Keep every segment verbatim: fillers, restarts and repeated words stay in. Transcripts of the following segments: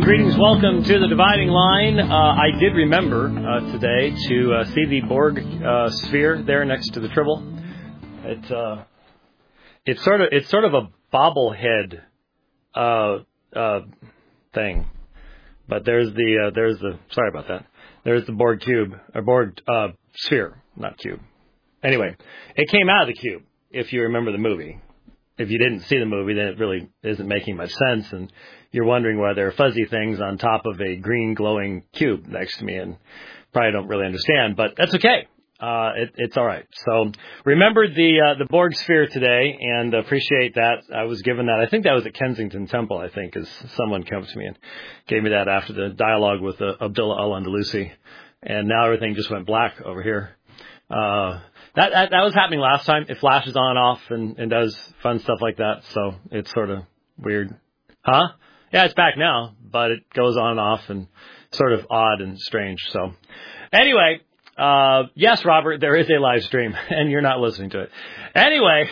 Greetings, welcome to the Dividing Line. Uh, I did remember uh, today to uh, see the Borg uh, sphere there next to the Tribble. It, uh, it's sort of it's sort of a bobblehead uh, uh, thing, but there's the uh, there's the sorry about that. There's the Borg cube or Borg uh, sphere, not cube. Anyway, it came out of the cube. If you remember the movie. If you didn't see the movie, then it really isn't making much sense, and you're wondering why there are fuzzy things on top of a green glowing cube next to me, and probably don't really understand, but that's okay. Uh, it, it's all right. So remembered the uh, the Borg sphere today, and appreciate that. I was given that. I think that was at Kensington Temple. I think, as someone came to me and gave me that after the dialogue with uh, Abdullah Al-Andalusi, and now everything just went black over here. Uh, that, that, that was happening last time. It flashes on and off and, and does fun stuff like that. So it's sort of weird. Huh? Yeah, it's back now, but it goes on and off and sort of odd and strange. So anyway, uh, yes, Robert, there is a live stream and you're not listening to it. Anyway,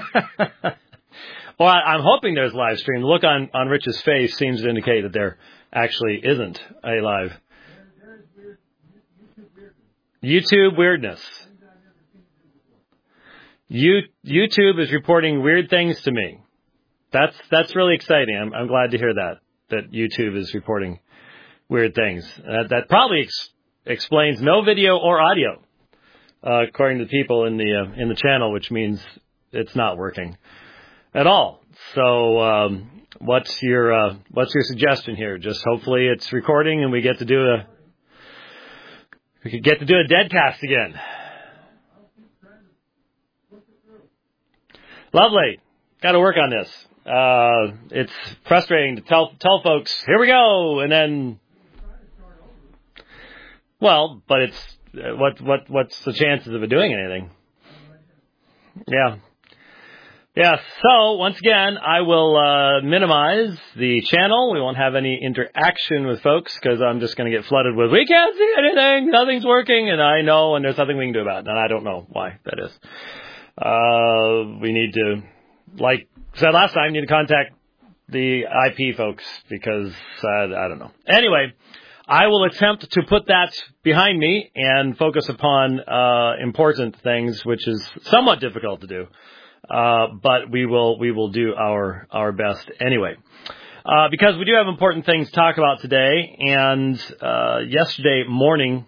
well, I, I'm hoping there's a live stream. The look on, on Rich's face seems to indicate that there actually isn't a live. YouTube weirdness. You, YouTube is reporting weird things to me. That's that's really exciting. I'm, I'm glad to hear that, that YouTube is reporting weird things. Uh, that probably ex- explains no video or audio, uh, according to people in the uh, in the channel, which means it's not working at all. So, um, what's your uh, what's your suggestion here? Just hopefully it's recording and we get to do a we could get to do a deadcast again. Lovely. Got to work on this. Uh, it's frustrating to tell tell folks, here we go, and then, well, but it's uh, what what what's the chances of it doing anything? Yeah, yeah. So once again, I will uh, minimize the channel. We won't have any interaction with folks because I'm just going to get flooded with we can't see anything, nothing's working, and I know, and there's nothing we can do about it, and I don't know why that is. Uh, we need to, like I said last time, need to contact the I P folks because, uh, I don't know. Anyway, I will attempt to put that behind me and focus upon, uh, important things, which is somewhat difficult to do. Uh, but we will, we will do our, our best anyway. Uh, because we do have important things to talk about today. And, uh, yesterday morning,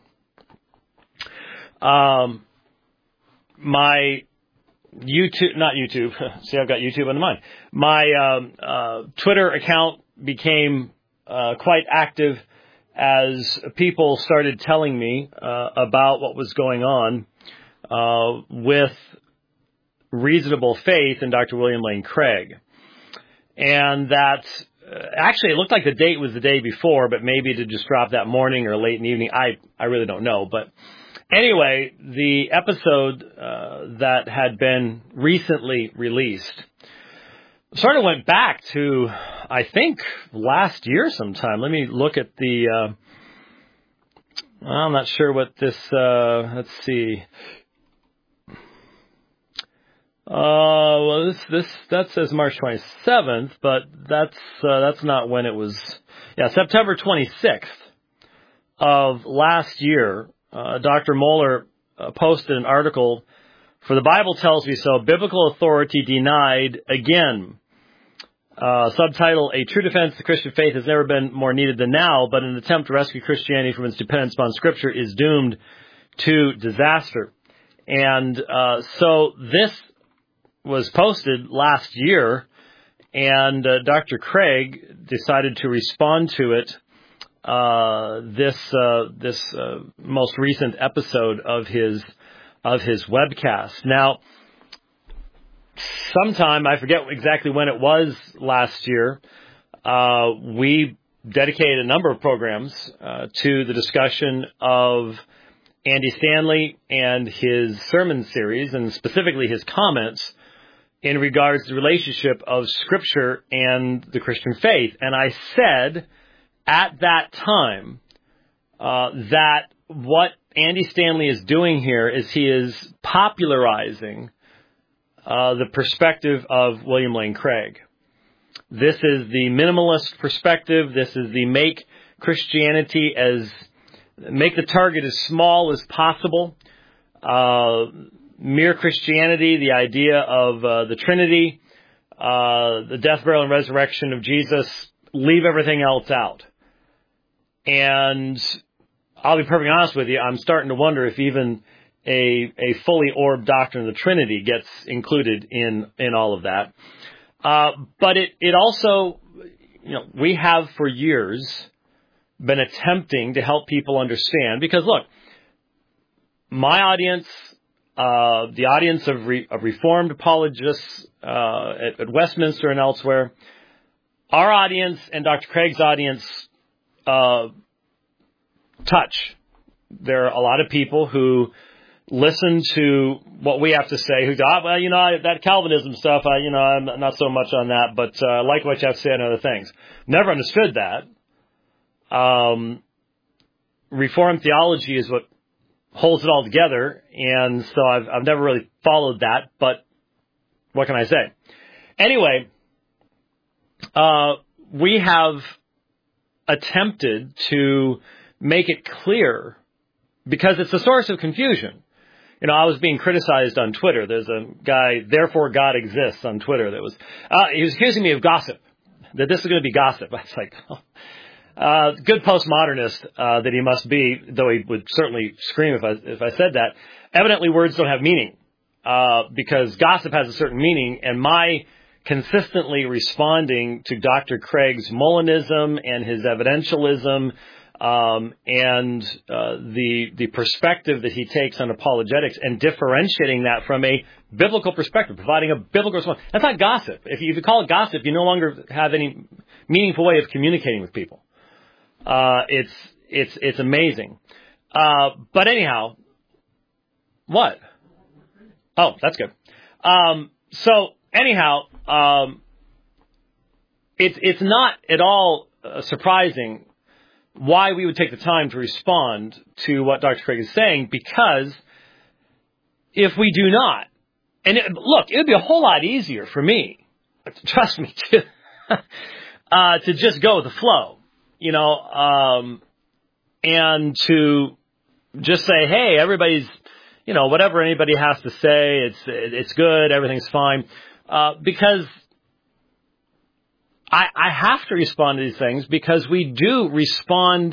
um, my, YouTube, not YouTube. See, I've got YouTube on the mind. My um, uh, Twitter account became uh, quite active as people started telling me uh, about what was going on uh, with Reasonable Faith and Doctor William Lane Craig. And that, uh, actually, it looked like the date was the day before, but maybe it had just dropped that morning or late in the evening. I, I really don't know, but anyway, the episode uh, that had been recently released sort of went back to, I think, last year sometime. Let me look at the, uh, I'm not sure what this, uh, let's see. Uh, well, this, this, that says March twenty-seventh, but that's, uh, that's not when it was, yeah, September twenty-sixth of last year. Uh, Doctor Moeller uh, posted an article for The Bible Tells Me So, Biblical Authority Denied Again. Uh, subtitle, A True Defense of the Christian Faith Has Never Been More Needed Than Now, but an attempt to rescue Christianity from its dependence upon Scripture is doomed to disaster. And uh, so this was posted last year, and uh, Doctor Craig decided to respond to it Uh, this, uh, this, uh, most recent episode of his, of his webcast. Now, sometime, I forget exactly when it was last year, uh, we dedicated a number of programs, uh, to the discussion of Andy Stanley and his sermon series, and specifically his comments in regards to the relationship of Scripture and the Christian faith. And I said, at that time, uh, that what Andy Stanley is doing here is he is popularizing uh, the perspective of William Lane Craig. This is the minimalist perspective. This is the make Christianity as, make the target as small as possible. Uh, mere Christianity, the idea of uh, the Trinity, uh, the death, burial, and resurrection of Jesus, leave everything else out. And I'll be perfectly honest with you, I'm starting to wonder if even a a fully orbed doctrine of the Trinity gets included in, in all of that. Uh, but it, it also, you know, we have for years been attempting to help people understand, because look, my audience, uh, the audience of, re, of Reformed apologists uh, at, at Westminster and elsewhere, our audience and Doctor Craig's audience uh, touch. There are a lot of people who listen to what we have to say, who go, oh, well, you know, that Calvinism stuff, I, you know, I'm not so much on that, but I uh, like what you have to say on other things. Never understood that. Um, Reformed theology is what holds it all together, and so I've, I've never really followed that, but what can I say? Anyway, uh, we have attempted to make it clear, because it's a source of confusion. You know, I was being criticized on Twitter. There's a guy, Therefore God Exists, on Twitter that was, uh, he was accusing me of gossip, that this is going to be gossip. I was like, oh. Uh, good postmodernist, uh, that he must be, though he would certainly scream if I, if I said that. Evidently words don't have meaning, uh, because gossip has a certain meaning, and my consistently responding to Doctor Craig's Molinism and his evidentialism, um, and, uh, the, the perspective that he takes on apologetics and differentiating that from a biblical perspective, providing a biblical response. That's not gossip. If you, if you call it gossip, you no longer have any meaningful way of communicating with people. Uh, it's, it's, it's amazing. Uh, but anyhow, what? Oh, that's good. Um, so anyhow, um, it's, it's not at all uh, surprising why we would take the time to respond to what Doctor Craig is saying, because if we do not, and it, look, it would be a whole lot easier for me, trust me, to, uh, to just go with the flow. You know, um, and to just say, hey, everybody's, you know, whatever anybody has to say, it's it's good, everything's fine, uh, because I, I have to respond to these things, because we do respond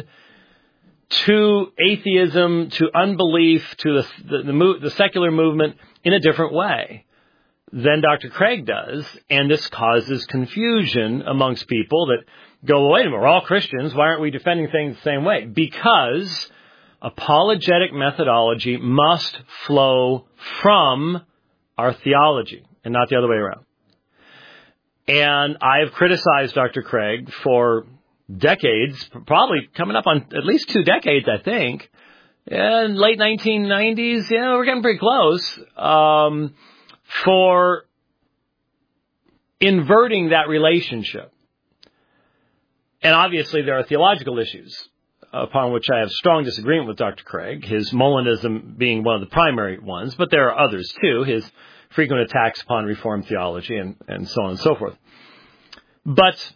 to atheism, to unbelief, to the the, the, mo- the secular movement in a different way than Doctor Craig does, and this causes confusion amongst people that go, well, wait a minute, we're all Christians. Why aren't we defending things the same way? Because apologetic methodology must flow from our theology and not the other way around. And I have criticized Doctor Craig for decades, probably coming up on at least two decades, I think. In late nineteen nineties, yeah, we're getting pretty close, um, for inverting that relationship. And obviously there are theological issues upon which I have strong disagreement with Doctor Craig, his Molinism being one of the primary ones, but there are others too, his frequent attacks upon Reformed theology and, and so on and so forth. But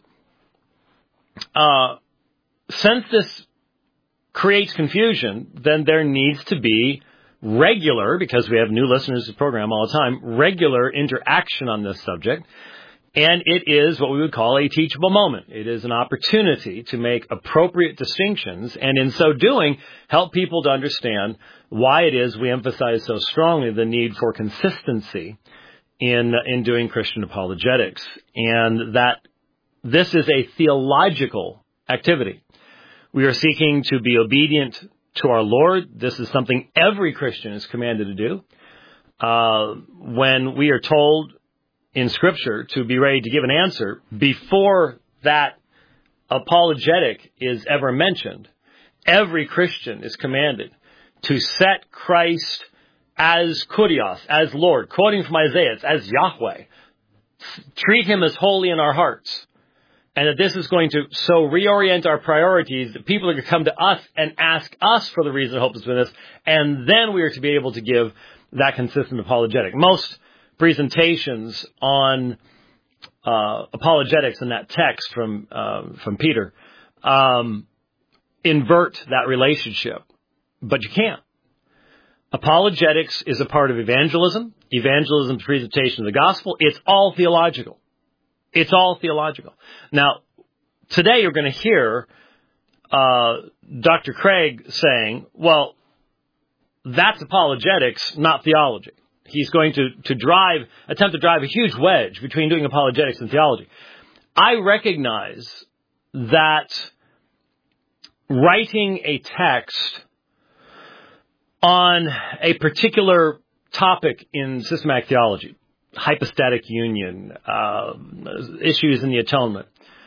uh, since this creates confusion, then there needs to be regular, because we have new listeners to the program all the time, regular interaction on this subject. And it is what we would call a teachable moment. It is an opportunity to make appropriate distinctions, and in so doing, help people to understand why it is we emphasize so strongly the need for consistency in in doing Christian apologetics, and that this is a theological activity. We are seeking to be obedient to our Lord. This is something every Christian is commanded to do. Uh, when we are told in Scripture to be ready to give an answer before that apologetic is ever mentioned, every Christian is commanded to set Christ as Kurios, as Lord, quoting from Isaiah, it's as Yahweh. Treat him as holy in our hearts. And that this is going to so reorient our priorities that people are going to come to us and ask us for the reason of hope that's within us, and then we are to be able to give that consistent apologetic. Most presentations on uh, apologetics in that text from uh, from Peter um, invert that relationship, but you can't. Apologetics is a part of evangelism. Evangelism is presentation of the gospel. It's all theological. It's all theological. Now, today you're going to hear uh, Doctor Craig saying, well, that's apologetics, not theology. He's going to, to drive, attempt to drive a huge wedge between doing apologetics and theology. I recognize that writing a text on a particular topic in systematic theology, hypostatic union, uh, issues in the atonement,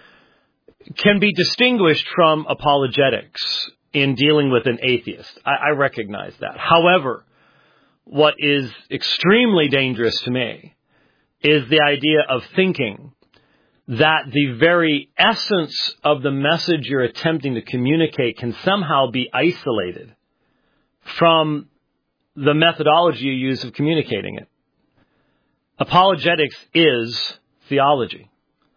can be distinguished from apologetics in dealing with an atheist. I, I recognize that. However, what is extremely dangerous to me is the idea of thinking that the very essence of the message you're attempting to communicate can somehow be isolated from the methodology you use of communicating it. Apologetics is theology.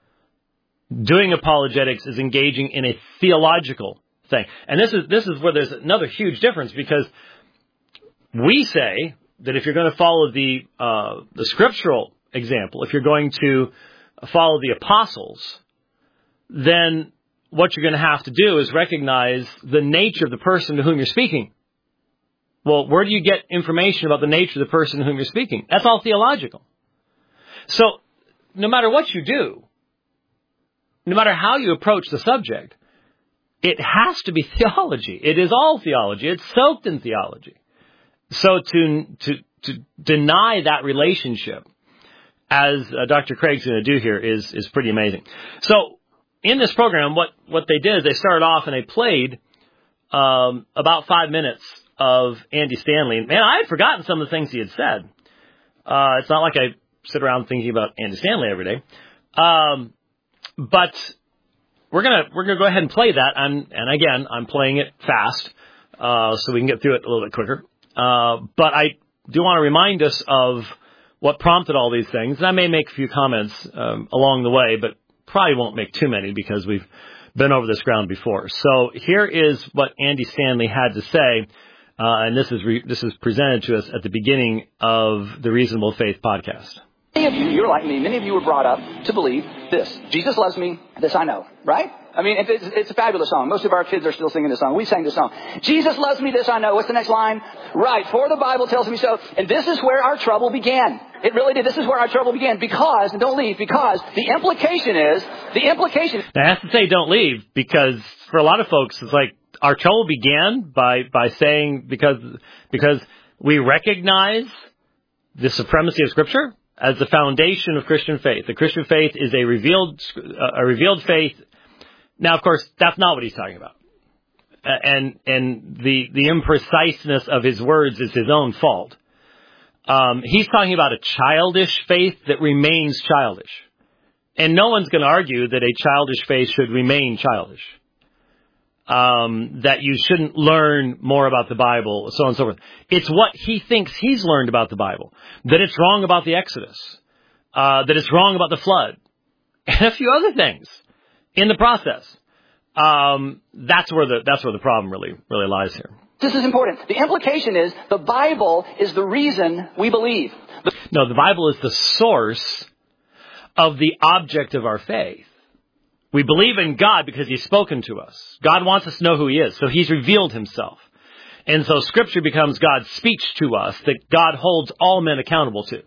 Doing apologetics is engaging in a theological thing. And this is this is where there's another huge difference, because we say that if you're going to follow the uh, the scriptural example, if you're going to follow the apostles, then what you're going to have to do is recognize the nature of the person to whom you're speaking. Well, where do you get information about the nature of the person to whom you're speaking? That's all theological. So, no matter what you do, no matter how you approach the subject, it has to be theology. It is all theology. It's soaked in theology. So to to, to deny that relationship, as uh, Doctor Craig's going to do here, is is pretty amazing. So in this program, what, what they did is they started off and they played um, about five minutes of Andy Stanley. Man, I had forgotten some of the things he had said. Uh, it's not like I sit around thinking about Andy Stanley every day. Um, but we're gonna we're gonna go ahead and play that. I'm, and again, I'm playing it fast uh, so we can get through it a little bit quicker. Uh, but I do want to remind us of what prompted all these things. And I may make a few comments um, along the way, but probably won't make too many because we've been over this ground before. So here is what Andy Stanley had to say, uh, and this is re- this is presented to us at the beginning of the Reasonable Faith podcast. Many of you, you're like me, many of you were brought up to believe this. Jesus loves me, this I know, right? I mean, it's, it's a fabulous song. Most of our kids are still singing this song. We sang this song. Jesus loves me, this I know. What's the next line? Right, for the Bible tells me so. And this is where our trouble began. It really did. This is where our trouble began because, and don't leave, because the implication is, the implication... Now, I have to say don't leave, because for a lot of folks, it's like our trouble began by, by saying, because, because we recognize the supremacy of Scripture as the foundation of Christian faith. The Christian faith is a revealed, a revealed faith. Now, of course, that's not what he's talking about. And, and the, the impreciseness of his words is his own fault. Um, he's talking about a childish faith that remains childish. And no one's going to argue that a childish faith should remain childish. Um, that you shouldn't learn more about the Bible, so on and so forth. It's what he thinks he's learned about the Bible. That it's wrong about the Exodus. Uh, that it's wrong about the flood. And a few other things in the process. Um, that's where the, that's where the problem really, really lies here. This is important. The implication is the Bible is the reason we believe. The- no, the Bible is the source of the object of our faith. We believe in God because He's spoken to us. God wants us to know who He is, so He's revealed Himself. And so Scripture becomes God's speech to us that God holds all men accountable to.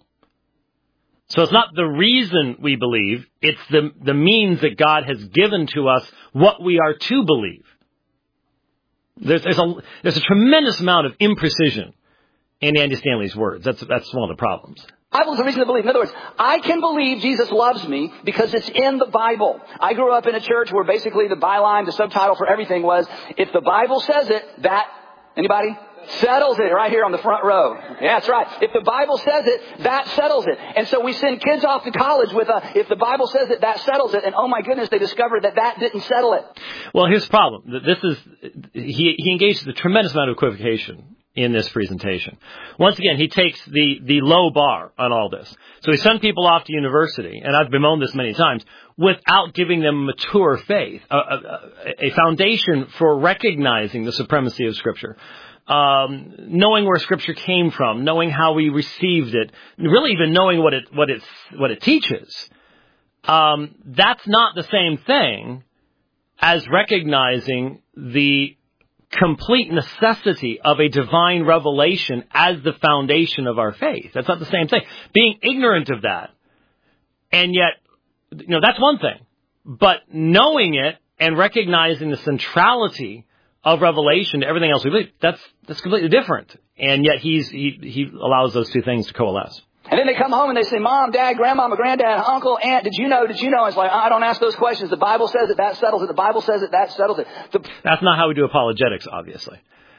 So it's not the reason we believe, it's the, the means that God has given to us what we are to believe. There's, there's, a, there's a tremendous amount of imprecision in Andy Stanley's words. That's, that's one of the problems. The Bible is the reason to believe. In other words, I can believe Jesus loves me because it's in the Bible. I grew up in a church where basically the byline, the subtitle for everything was, if the Bible says it, that, anybody? Settles it right here on the front row. Yeah, that's right. If the Bible says it, that settles it. And so we send kids off to college with a, if the Bible says it, that settles it. And oh my goodness, they discovered that that didn't settle it. Well, here's the problem. This is, he, he engaged in a tremendous amount of equivocation in this presentation. Once again, he takes the, the low bar on all this. So he sends people off to university, and I've bemoaned this many times, without giving them mature faith, a, a, a foundation for recognizing the supremacy of Scripture, um, knowing where Scripture came from, knowing how we received it, really even knowing what it what it what it teaches. Um, that's not the same thing as recognizing the complete necessity of a divine revelation as the foundation of our faith. That's not the same thing. Being ignorant of that, and yet, you know, that's one thing. But knowing it and recognizing the centrality of revelation to everything else we believe, that's that's completely different. And yet he's he, he allows those two things to coalesce. And then they come home and they say, Mom, Dad, Grandmama, Granddad, Uncle, Aunt, did you know, did you know? It's like, I don't ask those questions. The Bible says it, that settles it. The Bible says it, that settles it. The... That's not how we do apologetics, obviously.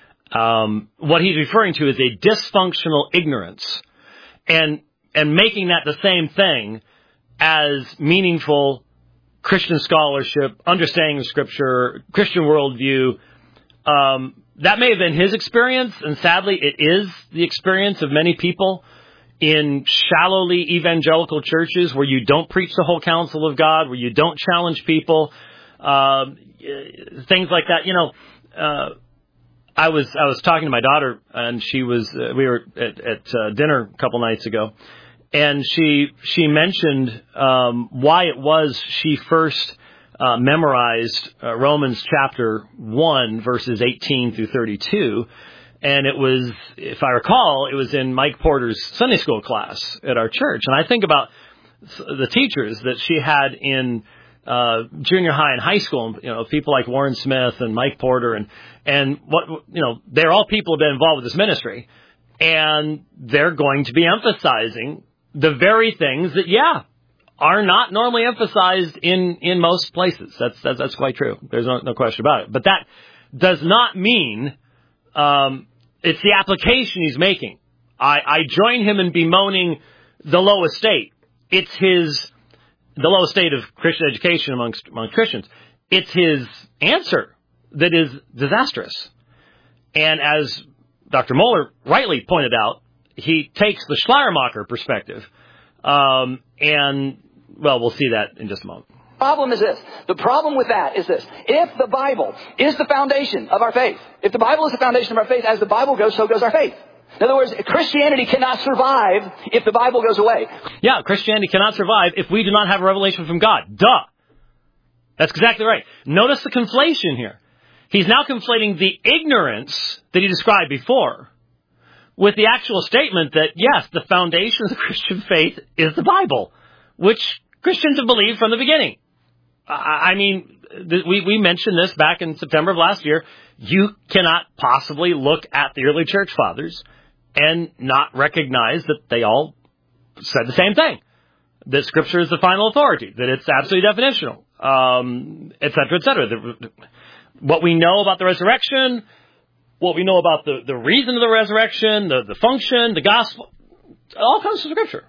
Um, what he's referring to is a dysfunctional ignorance, and and making that the same thing as meaningful Christian scholarship, understanding of Scripture, Christian worldview. Um, that may have been his experience, and sadly it is the experience of many people in shallowly evangelical churches where you don't preach the whole counsel of God, where you don't challenge people, uh, things like that. You know, uh, I was I was talking to my daughter, and she was uh, we were at, at uh, dinner a couple nights ago, and she she mentioned um, why it was she first uh, memorized uh, Romans chapter one, verses eighteen through thirty-two. And it was, if I recall, it was in Mike Porter's Sunday school class at our church. And I think about the teachers that she had in uh, junior high and high school, you know, people like Warren Smith and Mike Porter, and and what you know, they're all people who've been involved with this ministry, and they're going to be emphasizing the very things that, yeah, are not normally emphasized in in most places. That's that's, that's quite true. There's no, no question about it. But that does not mean um, it's the application he's making. I, I join him in bemoaning the low estate. It's his, the low estate of Christian education amongst, among Christians. It's his answer that is disastrous. And as Doctor Mohler rightly pointed out, he takes the Schleiermacher perspective. Um, and, well, we'll see that in just a moment. Problem is this. The problem with that is this. If the Bible is the foundation of our faith, if the Bible is the foundation of our faith, as the Bible goes, so goes our faith. In other words, Christianity cannot survive if the Bible goes away. Yeah, Christianity cannot survive if we do not have a revelation from God. Duh. That's exactly right. Notice the conflation here. He's now conflating the ignorance that he described before with the actual statement that, yes, the foundation of the Christian faith is the Bible, which Christians have believed from the beginning. I mean, we, we mentioned this back in September of last year. You cannot possibly look at the early church fathers and not recognize that they all said the same thing, that Scripture is the final authority, that it's absolutely definitional, um, et cetera, et cetera. The, what we know about the resurrection, what we know about the, the reason of the resurrection, the, the function, the gospel, it all comes from Scripture.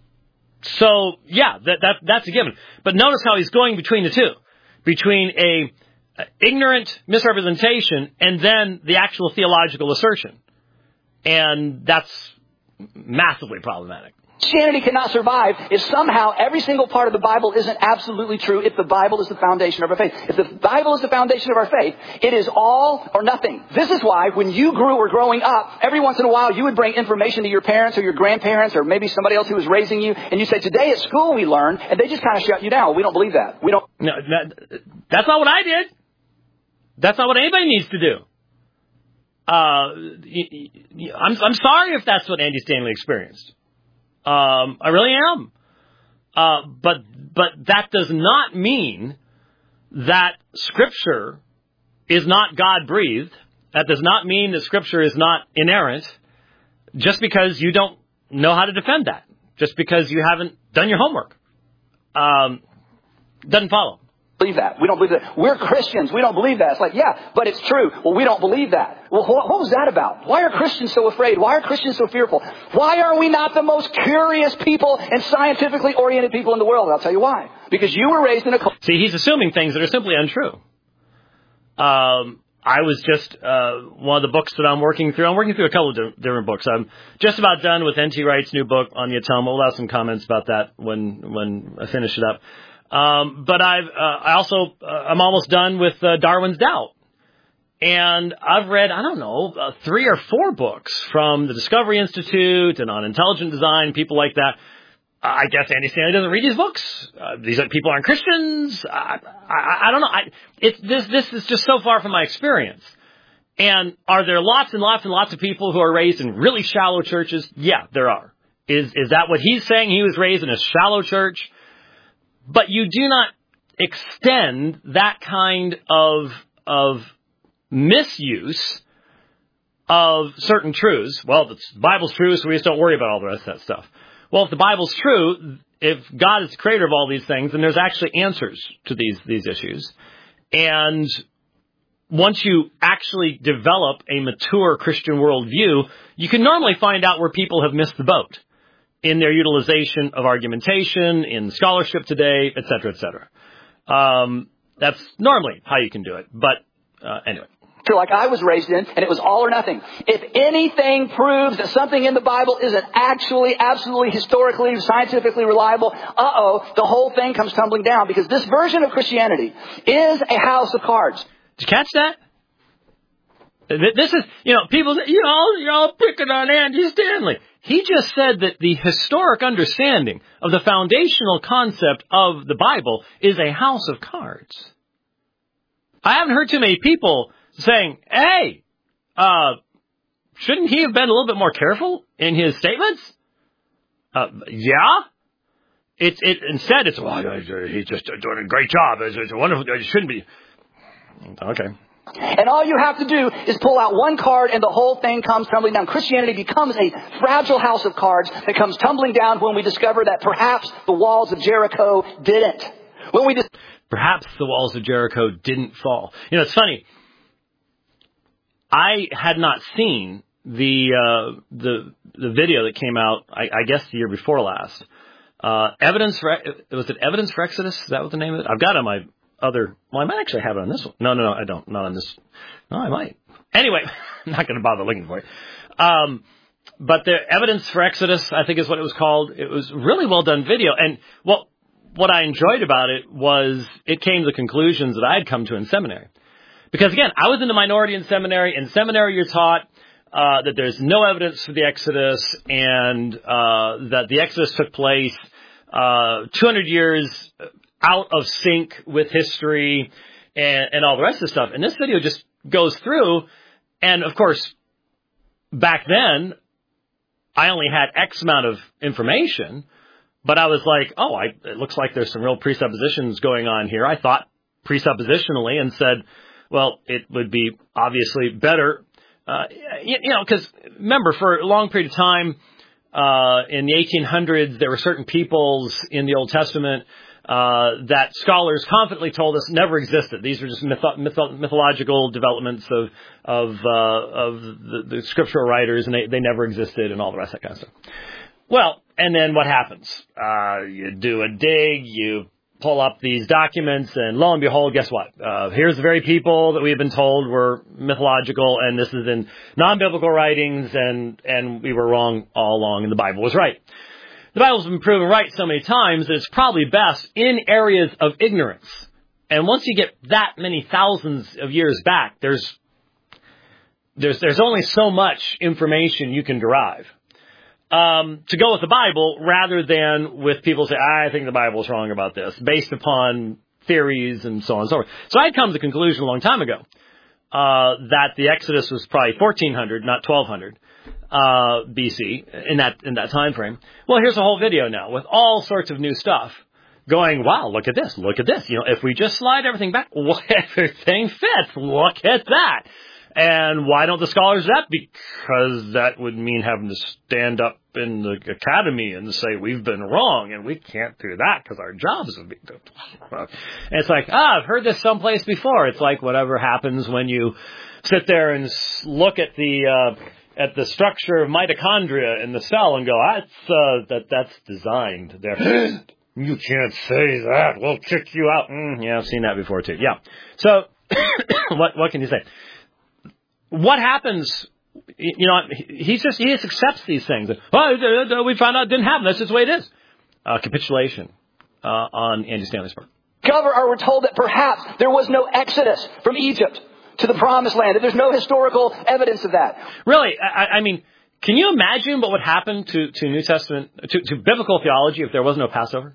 So, yeah, that, that that's a given. But notice how he's going between the two, between a, a ignorant misrepresentation and then the actual theological assertion. And that's massively problematic. Christianity cannot survive if somehow every single part of the Bible isn't absolutely true, if the Bible is the foundation of our faith. If the Bible is the foundation of our faith, it is all or nothing. This is why when you grew or growing up, every once in a while you would bring information to your parents or your grandparents or maybe somebody else who was raising you, and you say, today at school we learned, and they just kind of shut you down. We don't believe that. We don't. No, that, that's not what I did. That's not what anybody needs to do. Uh, I'm, I'm sorry if that's what Andy Stanley experienced. Um, I really am. Uh, but, but that does not mean that Scripture is not God-breathed. That does not mean that Scripture is not inerrant just because you don't know how to defend that. Just because you haven't done your homework. Um, doesn't follow. Believe that. We don't believe that. We're Christians. We don't believe that. It's like, yeah, but it's true. Well, we don't believe that. Well, what, what was that about? Why are Christians so afraid? Why are Christians so fearful? Why are we not the most curious people and scientifically oriented people in the world? I'll tell you why. Because you were raised in a culture. See, he's assuming things that are simply untrue. Um, I was just uh, one of the books that I'm working through. I'm working through a couple of di- different books. I'm just about done with N T Wright's new book on the atonement. We'll have some comments about that when when I finish it up. Um, but I've uh, I also uh, I'm almost done with uh, Darwin's Doubt, and I've read I don't know uh, three or four books from the Discovery Institute and on intelligent design, people like that. I guess Andy Stanley doesn't read these books. Uh, these people aren't Christians. I, I, I don't know. I, it's this. This is just so far from my experience. And are there lots and lots and lots of people who are raised in really shallow churches? Yeah, there are. Is is that what he's saying? He was raised in a shallow church, but you do not extend that kind of of misuse of certain truths. Well, the Bible's true, so we just don't worry about all the rest of that stuff. Well, if the Bible's true, if God is the creator of all these things, then there's actually answers to these these issues. And once you actually develop a mature Christian worldview, you can normally find out where people have missed the boat in their utilization of argumentation, in scholarship today, et cetera, et cetera. Um, that's normally how you can do it. But uh, anyway. Like I was raised in, and it was all or nothing. If anything proves that something in the Bible isn't actually, absolutely, historically, scientifically reliable, uh-oh, the whole thing comes tumbling down, because this version of Christianity is a house of cards. Did you catch that? This is, you know, people say, you know, you're all picking on Andy Stanley. He just said that the historic understanding of the foundational concept of the Bible is a house of cards. I haven't heard too many people saying, hey, uh, shouldn't he have been a little bit more careful in his statements? Uh, yeah. It's, it, instead it's, well, he's just doing a great job. It's, it's wonderful. It shouldn't be. Okay. And all you have to do is pull out one card and the whole thing comes tumbling down. Christianity becomes a fragile house of cards that comes tumbling down when we discover that perhaps the walls of Jericho didn't. When we dis- Perhaps the walls of Jericho didn't fall. You know, it's funny. I had not seen the uh, the the video that came out, I, I guess, the year before last. Uh, evidence for was it Evidence for Exodus? Is that what the name of it? I've got it on my other. Well, I might actually have it on this one. No, no, no, I don't. Not on this. No, I might. Anyway, I'm not going to bother looking for it. Um, but the Evidence for Exodus, I think, is what it was called. It was really well done video, and what what I enjoyed about it was it came to the conclusions that I had come to in seminary. Because, again, I was in the minority in seminary. In seminary, you're taught uh, that there's no evidence for the Exodus and uh, that the Exodus took place uh, two hundred years out of sync with history and, and all the rest of the stuff. And this video just goes through. And, of course, back then, I only had X amount of information. But I was like, oh, I, it looks like there's some real presuppositions going on here. I thought presuppositionally and said, well, it would be obviously better, uh, you, you know, because remember, for a long period of time, uh, in the eighteen hundreds, there were certain peoples in the Old Testament, uh, that scholars confidently told us never existed. These were just mytho- mytho- mythological developments of, of, uh, of the, the scriptural writers, and they, they never existed and all the rest of that kind of stuff. Well, and then what happens? Uh, you do a dig, you pull up these documents, and lo and behold, guess what? Uh, here's the very people that we've been told were mythological, and this is in non-biblical writings, and, and we were wrong all along, and the Bible was right. The Bible's been proven right so many times that it's probably best in areas of ignorance. And once you get that many thousands of years back, there's, there's, there's only so much information you can derive. Um, to go with the Bible rather than with people say, I think the Bible's wrong about this, based upon theories and so on and so forth. So I'd come to the conclusion a long time ago uh, that the Exodus was probably fourteen hundred, not twelve hundred uh, B C in that in that time frame. Well, here's a whole video now with all sorts of new stuff going, wow, look at this, look at this. You know, if we just slide everything back, well, everything fits. Look at that. And why don't the scholars do that? Because that would mean having to stand up in the academy and say, we've been wrong, and we can't do that because our jobs would be done. And it's like, ah, I've heard this someplace before. It's like whatever happens when you sit there and look at the uh, at the structure of mitochondria in the cell and go, that's, uh, that, that's designed there. You can't say that. We'll kick you out. Mm, yeah, I've seen that before, too. Yeah. So what what can you say? what happens? You know, he just he just accepts these things. Oh, we found out it didn't happen. That's just the way it is. Uh, capitulation uh, on Andy Stanley's part. Cover, or we're told that perhaps there was no exodus from Egypt to the promised land. That there's no historical evidence of that. Really, I, I mean, can you imagine what would happen to, to New Testament, to, to biblical theology if there was no Passover?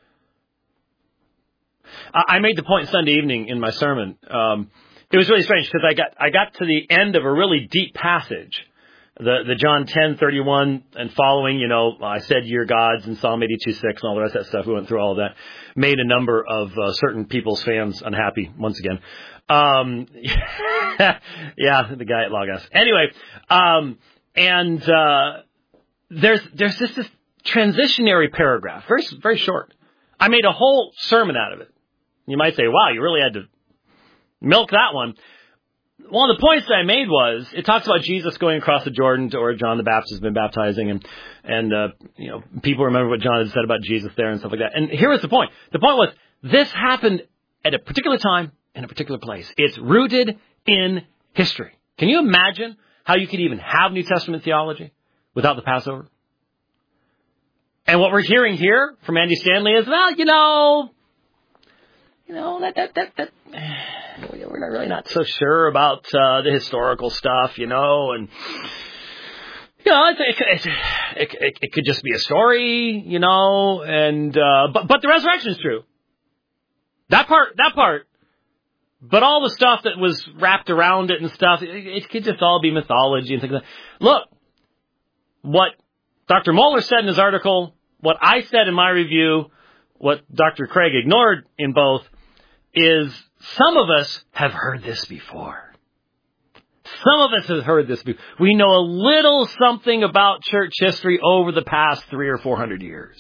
I, I made the point Sunday evening in my sermon. Um, it was really strange because I got I got to the end of a really deep passage. The the John ten thirty-one and following, you know, I said you're gods and Psalm eighty-two six and all the rest of that stuff. We went through all of that. Made a number of uh, certain people's fans unhappy once again. Um, yeah, the guy at Logos. Anyway, um, and uh, there's there's just this transitionary paragraph, very very short. I made a whole sermon out of it. You might say, wow, you really had to milk that one. One of the points that I made was, it talks about Jesus going across the Jordan to where John the Baptist has been baptizing, and, and uh, you know, people remember what John had said about Jesus there and stuff like that. And here was the point. The point was, this happened at a particular time in a particular place. It's rooted in history. Can you imagine how you could even have New Testament theology without the Passover? And what we're hearing here from Andy Stanley is, well, you know, you know, that, that, that, that, we're not really not so sure about uh, the historical stuff, you know, and, you know, it, it, it, it, it could just be a story, you know, and, uh, but, but the resurrection is true. That part, that part, but all the stuff that was wrapped around it and stuff, it, it could just all be mythology and things like that. Look, what Doctor Moeller said in his article, what I said in my review, what Doctor Craig ignored in both, is some of us have heard this before. Some of us have heard this before. We know a little something about church history over the past three or four hundred years.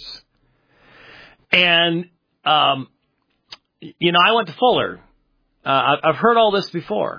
And, um, you know, I went to Fuller. Uh, I've heard all this before.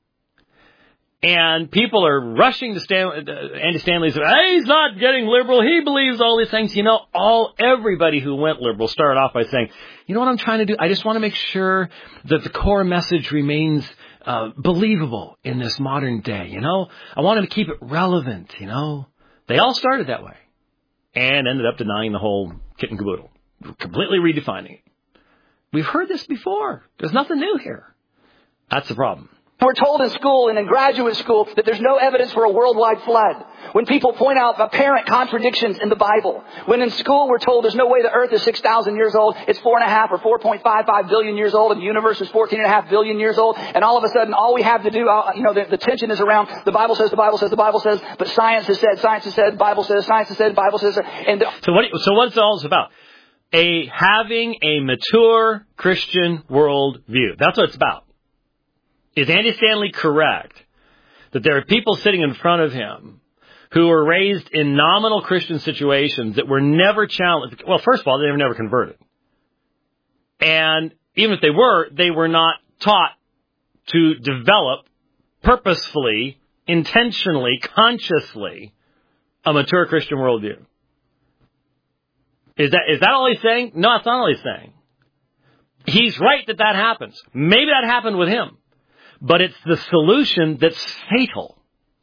And people are rushing to Stan, uh, Andy Stanley's, hey, he's not getting liberal. He believes all these things. You know, all everybody who went liberal started off by saying, you know what I'm trying to do? I just want to make sure that the core message remains uh, believable in this modern day. You know, I want to keep it relevant. You know, they all started that way and ended up denying the whole kit and caboodle, completely redefining it. We've heard this before. There's nothing new here. That's the problem. We're told in school and in graduate school that there's no evidence for a worldwide flood. When people point out apparent contradictions in the Bible. When in school we're told there's no way the earth is six thousand years old. It's four and a half or four point five five billion years old. And the universe is fourteen and a half billion years old. And all of a sudden, all we have to do, you know, the, the tension is around the Bible says, the Bible says, the Bible says, but science has said, science has said, Bible says, science has said, Bible says. And so what, so what's all this about? A, having a mature Christian world view. That's what it's about. Is Andy Stanley correct that there are people sitting in front of him who were raised in nominal Christian situations that were never challenged? Well, first of all, they were never converted. And even if they were, they were not taught to develop purposefully, intentionally, consciously a mature Christian worldview. Is that, is that all he's saying? No, that's not all he's saying. He's right that that happens. Maybe that happened with him. But it's the solution that's fatal.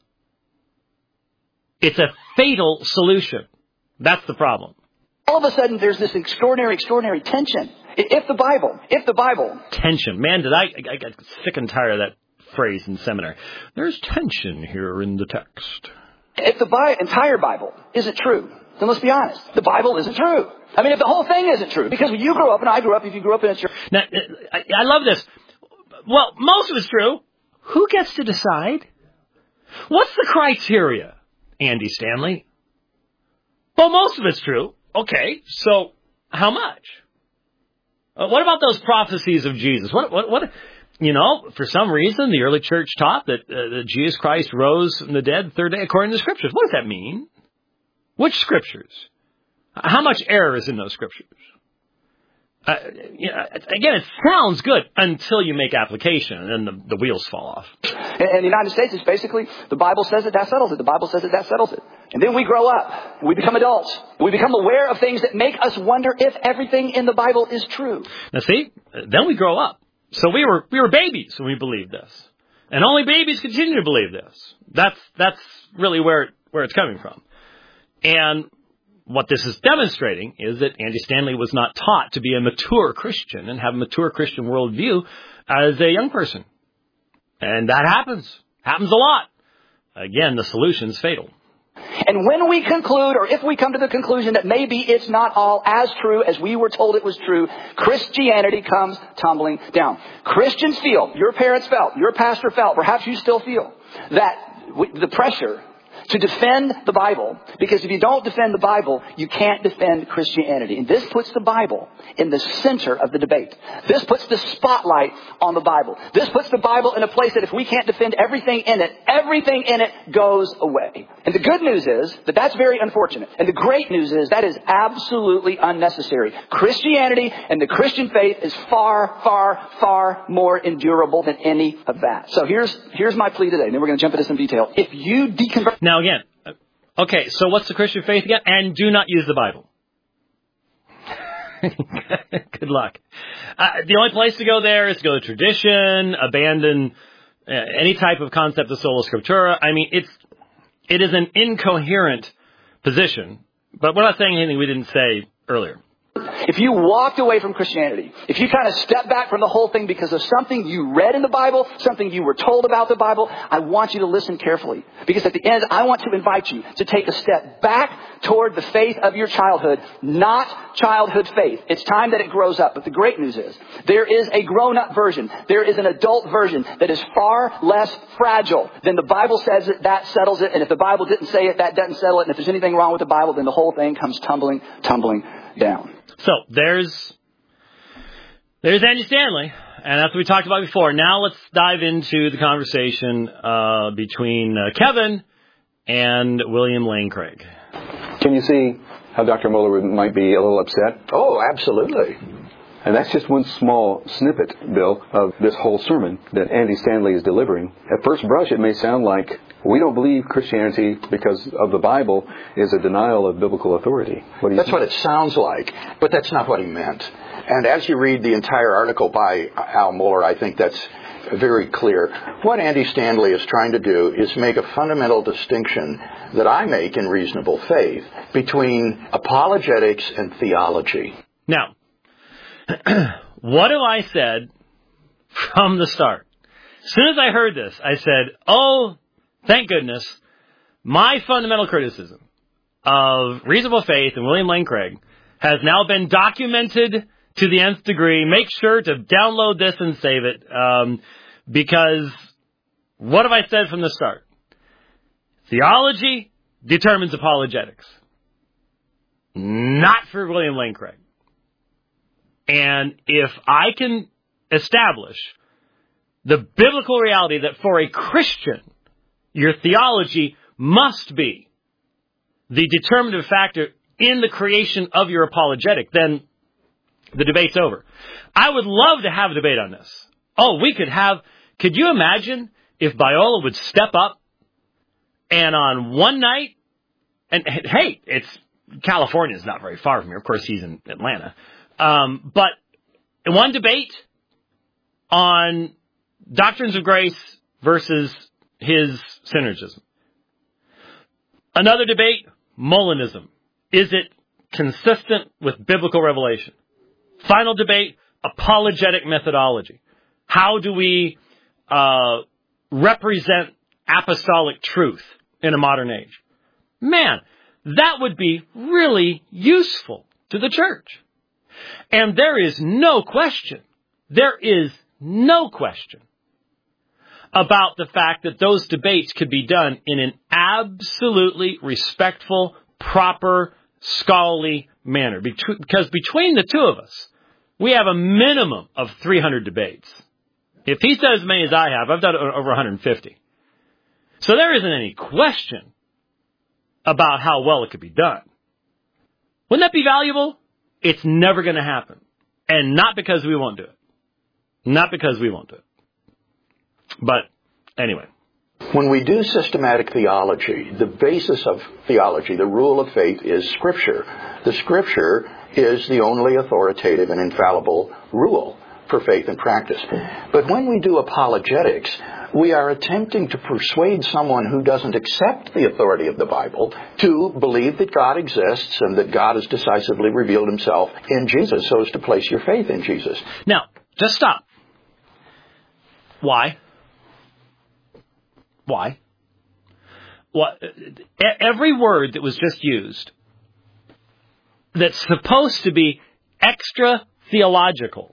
It's a fatal solution. That's the problem. All of a sudden, there's this extraordinary, extraordinary tension. If the Bible, if the Bible... Tension. Man, did I, I got sick and tired of that phrase in seminary. There's tension here in the text. If the Bi- entire Bible isn't true, then let's be honest. The Bible isn't true. I mean, if the whole thing isn't true, because when you grew up and I grew up, if you grew up in a church... Now, I, I love this. Well, most of it's true. Who gets to decide? What's the criteria, Andy Stanley? Well, most of it's true. Okay, so how much? Uh, what about those prophecies of Jesus? What, what, what? You know, for some reason, the early church taught that, uh, that Jesus Christ rose from the dead the third day according to the Scriptures. What does that mean? Which Scriptures? How much error is in those Scriptures? Uh, you know, again, it sounds good until you make application, and then the, the wheels fall off. In the United States, it's basically, the Bible says it, that settles it. The Bible says it, that settles it. And then we grow up. We become adults. We become aware of things that make us wonder if everything in the Bible is true. Now see, then we grow up. So we were we were babies when we believed this. And only babies continue to believe this. That's that's really where it, where it's coming from. And what this is demonstrating is that Andy Stanley was not taught to be a mature Christian and have a mature Christian worldview as a young person. And that happens. Happens a lot. Again, the solution's fatal. And when we conclude, or if we come to the conclusion that maybe it's not all as true as we were told it was true, Christianity comes tumbling down. Christians feel, your parents felt, your pastor felt, perhaps you still feel, that the pressure to defend the Bible, because if you don't defend the Bible, you can't defend Christianity. And this puts the Bible in the center of the debate. This puts the spotlight on the Bible. This puts the Bible in a place that if we can't defend everything in it, everything in it goes away. And the good news is that that's very unfortunate. And the great news is that is absolutely unnecessary. Christianity and the Christian faith is far, far, far more endurable than any of that. So here's here's my plea today, and then we're going to jump into some detail. If you deconvert... Now again, okay, so what's the Christian faith again? And do not use the Bible. Good luck. Uh, the only place to go there is to go to tradition, abandon uh, any type of concept of sola scriptura. I mean, it's it is an incoherent position, but we're not saying anything we didn't say earlier. If you walked away from Christianity, if you kind of stepped back from the whole thing because of something you read in the Bible, something you were told about the Bible, I want you to listen carefully. Because at the end, I want to invite you to take a step back toward the faith of your childhood, not childhood faith. It's time that it grows up. But the great news is, there is a grown-up version. There is an adult version that is far less fragile than the Bible says it. That settles it. And if the Bible didn't say it, that doesn't settle it. And if there's anything wrong with the Bible, then the whole thing comes tumbling, tumbling down. So there's there's Andy Stanley, and that's what we talked about before. Now let's dive into the conversation uh, between uh, Kevin and William Lane Craig. Can you see how Doctor Mohler might be a little upset? Oh, absolutely. And that's just one small snippet, Bill, of this whole sermon that Andy Stanley is delivering. At first brush, it may sound like we don't believe Christianity because of the Bible is a denial of biblical authority. What do you That's think? what it sounds like, but that's not what he meant. And as you read the entire article by Al Mohler, I think that's very clear. What Andy Stanley is trying to do is make a fundamental distinction that I make in Reasonable Faith between apologetics and theology. Now, what have I said from the start? As soon as I heard this, I said, oh, thank goodness, my fundamental criticism of Reasonable Faith and William Lane Craig has now been documented to the nth degree. Make sure to download this and save it, um, because what have I said from the start? Theology determines apologetics. Not for William Lane Craig. And if I can establish the biblical reality that for a Christian, your theology must be the determinative factor in the creation of your apologetic, then the debate's over. I would love to have a debate on this. Oh, we could have, could you imagine if Biola would step up and on one night, and hey, it's, California is not very far from here. Of course, he's in Atlanta. Um, but in one debate on doctrines of grace versus his synergism. Another debate, Molinism. Is it consistent with biblical revelation? Final debate, apologetic methodology. How do we uh, represent apostolic truth in a modern age? Man, that would be really useful to the church. And there is no question, there is no question about the fact that those debates could be done in an absolutely respectful, proper, scholarly manner. Because between the two of us, we have a minimum of three hundred debates. If he's done as many as I have, I've done over one hundred fifty. So there isn't any question about how well it could be done. Wouldn't that be valuable? It's never going to happen. And not because we won't do it. Not because we won't do it. But anyway. When we do systematic theology, the basis of theology, the rule of faith, is Scripture. The Scripture is the only authoritative and infallible rule for faith and practice. But when we do apologetics, we are attempting to persuade someone who doesn't accept the authority of the Bible to believe that God exists and that God has decisively revealed himself in Jesus, so as to place your faith in Jesus. Now, just stop. Why? Why? What? Every word that was just used that's supposed to be extra theological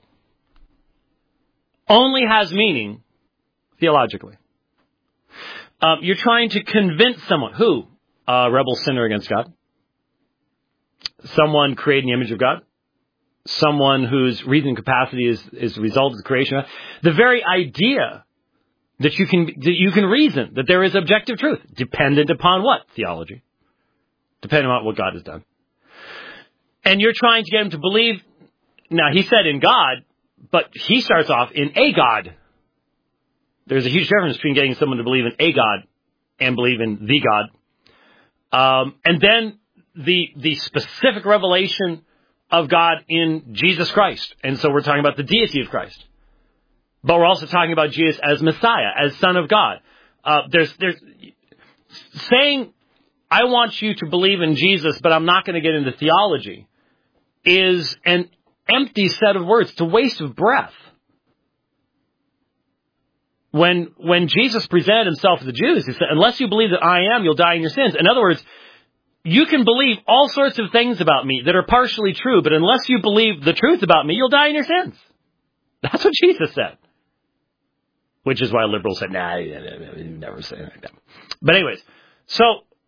only has meaning theologically. Um, you're trying to convince someone. Who? A rebel sinner against God. Someone created in the image of God. Someone whose reasoning capacity is, is the result of the creation. The very idea that you can that you can reason, that there is objective truth, dependent upon what? Theology. Dependent on what God has done. And you're trying to get him to believe. Now, he said in God, but he starts off in a God. There's a huge difference between getting someone to believe in a God and believe in the God. Um, and then the the specific revelation of God in Jesus Christ. And so we're talking about the deity of Christ. But we're also talking about Jesus as Messiah, as Son of God. Uh, there's there's saying, I want you to believe in Jesus, but I'm not going to get into theology, is an empty set of words. It's a waste of breath. When when Jesus presented himself to the Jews, he said, unless you believe that I am, you'll die in your sins. In other words, you can believe all sorts of things about me that are partially true, but unless you believe the truth about me, you'll die in your sins. That's what Jesus said. Which is why liberals said, nah, you never say anything like that. But anyways, so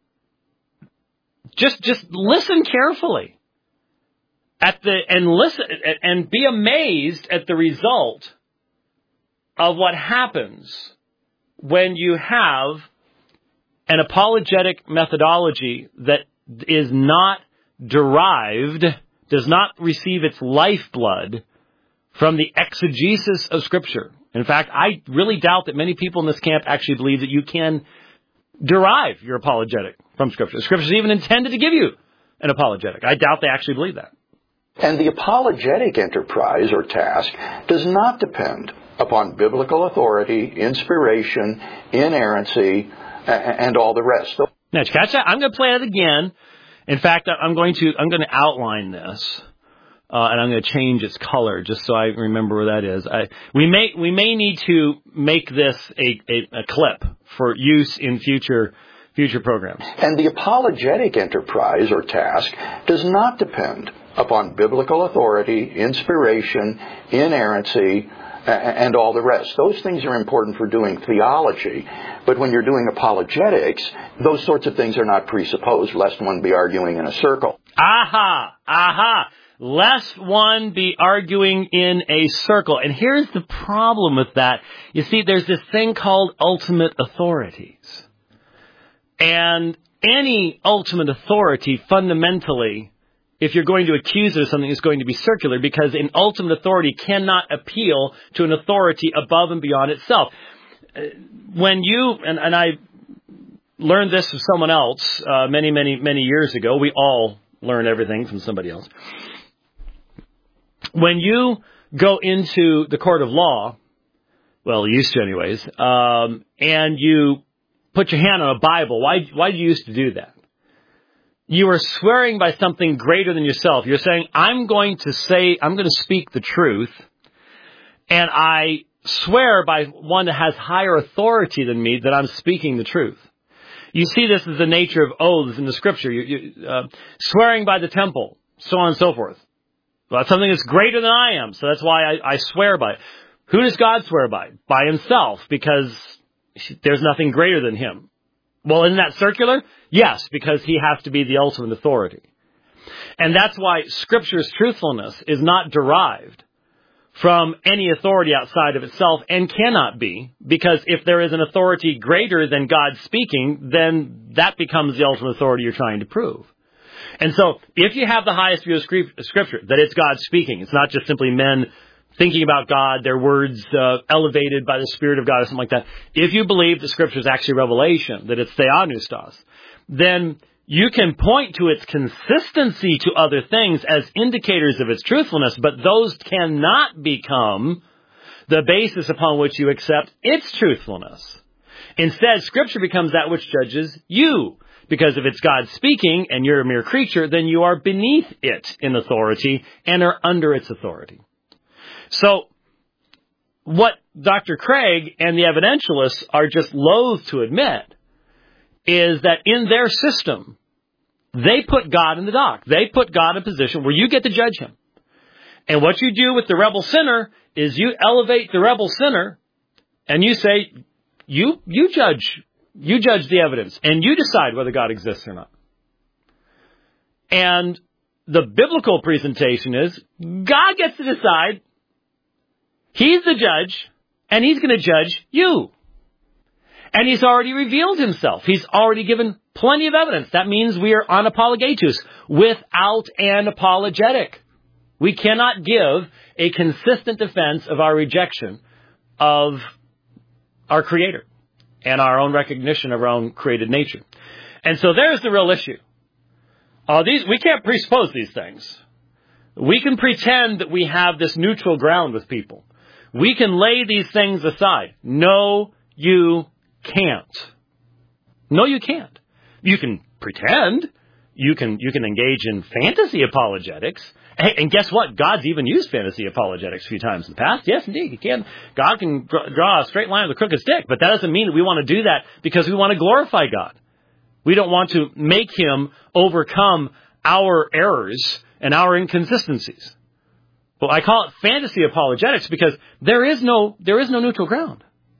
just just listen carefully at the and listen and be amazed at the result of what happens when you have an apologetic methodology that is not derived, does not receive its lifeblood from the exegesis of Scripture. In fact, I really doubt that many people in this camp actually believe that you can derive your apologetic from Scripture. Scripture is even intended to give you an apologetic. I doubt they actually believe that. And the apologetic enterprise or task does not depend upon biblical authority, inspiration, inerrancy, and all the rest. Now, did you catch that? I'm going to play it again. In fact, I'm going to I'm going to outline this, uh, and I'm going to change its color just so I remember where that is. I, we may we may need to make this a, a, a clip for use in future future programs. And the apologetic enterprise or task does not depend upon biblical authority, inspiration, inerrancy, and all the rest. Those things are important for doing theology. But when you're doing apologetics, those sorts of things are not presupposed, lest one be arguing in a circle. Aha! Aha! Lest one be arguing in a circle. And here's the problem with that. You see, there's this thing called ultimate authorities. And any ultimate authority, fundamentally, if you're going to accuse it of something, it's going to be circular, because an ultimate authority cannot appeal to an authority above and beyond itself. When you, and, and I learned this from someone else uh, many, many, many years ago. We all learn everything from somebody else. When you go into the court of law, well, you used to anyways, um, and you put your hand on a Bible, why, why do you used to do that? You are swearing by something greater than yourself. You're saying, I'm going to say, I'm going to speak the truth, and I swear by one that has higher authority than me that I'm speaking the truth. You see this as the nature of oaths in the Scripture. You, you, uh, swearing by the temple, so on and so forth. Well, that's something that's greater than I am, so that's why I, I swear by it. Who does God swear by? By himself, because there's nothing greater than him. Well, isn't that circular? Yes, because he has to be the ultimate authority. And that's why Scripture's truthfulness is not derived from any authority outside of itself, and cannot be, because if there is an authority greater than God speaking, then that becomes the ultimate authority you're trying to prove. And so, if you have the highest view of Scripture, that it's God speaking, it's not just simply men thinking about God, their words uh, elevated by the Spirit of God or something like that. If you believe the Scripture is actually revelation, that it's theopneustos, then you can point to its consistency to other things as indicators of its truthfulness, but those cannot become the basis upon which you accept its truthfulness. Instead, Scripture becomes that which judges you. Because if it's God speaking and you're a mere creature, then you are beneath it in authority and are under its authority. So, what Doctor Craig and the evidentialists are just loath to admit is that in their system, they put God in the dock. They put God in a position where you get to judge him. And what you do with the rebel sinner is you elevate the rebel sinner and you say, you, you judge You judge the evidence, and you decide whether God exists or not. And the biblical presentation is, God gets to decide. He's the judge, and he's going to judge you. And he's already revealed himself. He's already given plenty of evidence. That means we are unapologetus, without an apologetic. We cannot give a consistent defense of our rejection of our Creator and our own recognition of our own created nature. And so there's the real issue. Uh, these we can't presuppose these things. We can pretend that we have this neutral ground with people. We can lay these things aside. No, you can't. No, you can't. You can pretend. You can you can engage in fantasy apologetics. Hey, and guess what? God's even used fantasy apologetics a few times in the past. Yes, indeed, he can. God can draw a straight line with a crooked stick, but that doesn't mean that we want to do that because we want to glorify God. We don't want to make him overcome our errors and our inconsistencies. Well, I call it fantasy apologetics because there is no there is no neutral ground.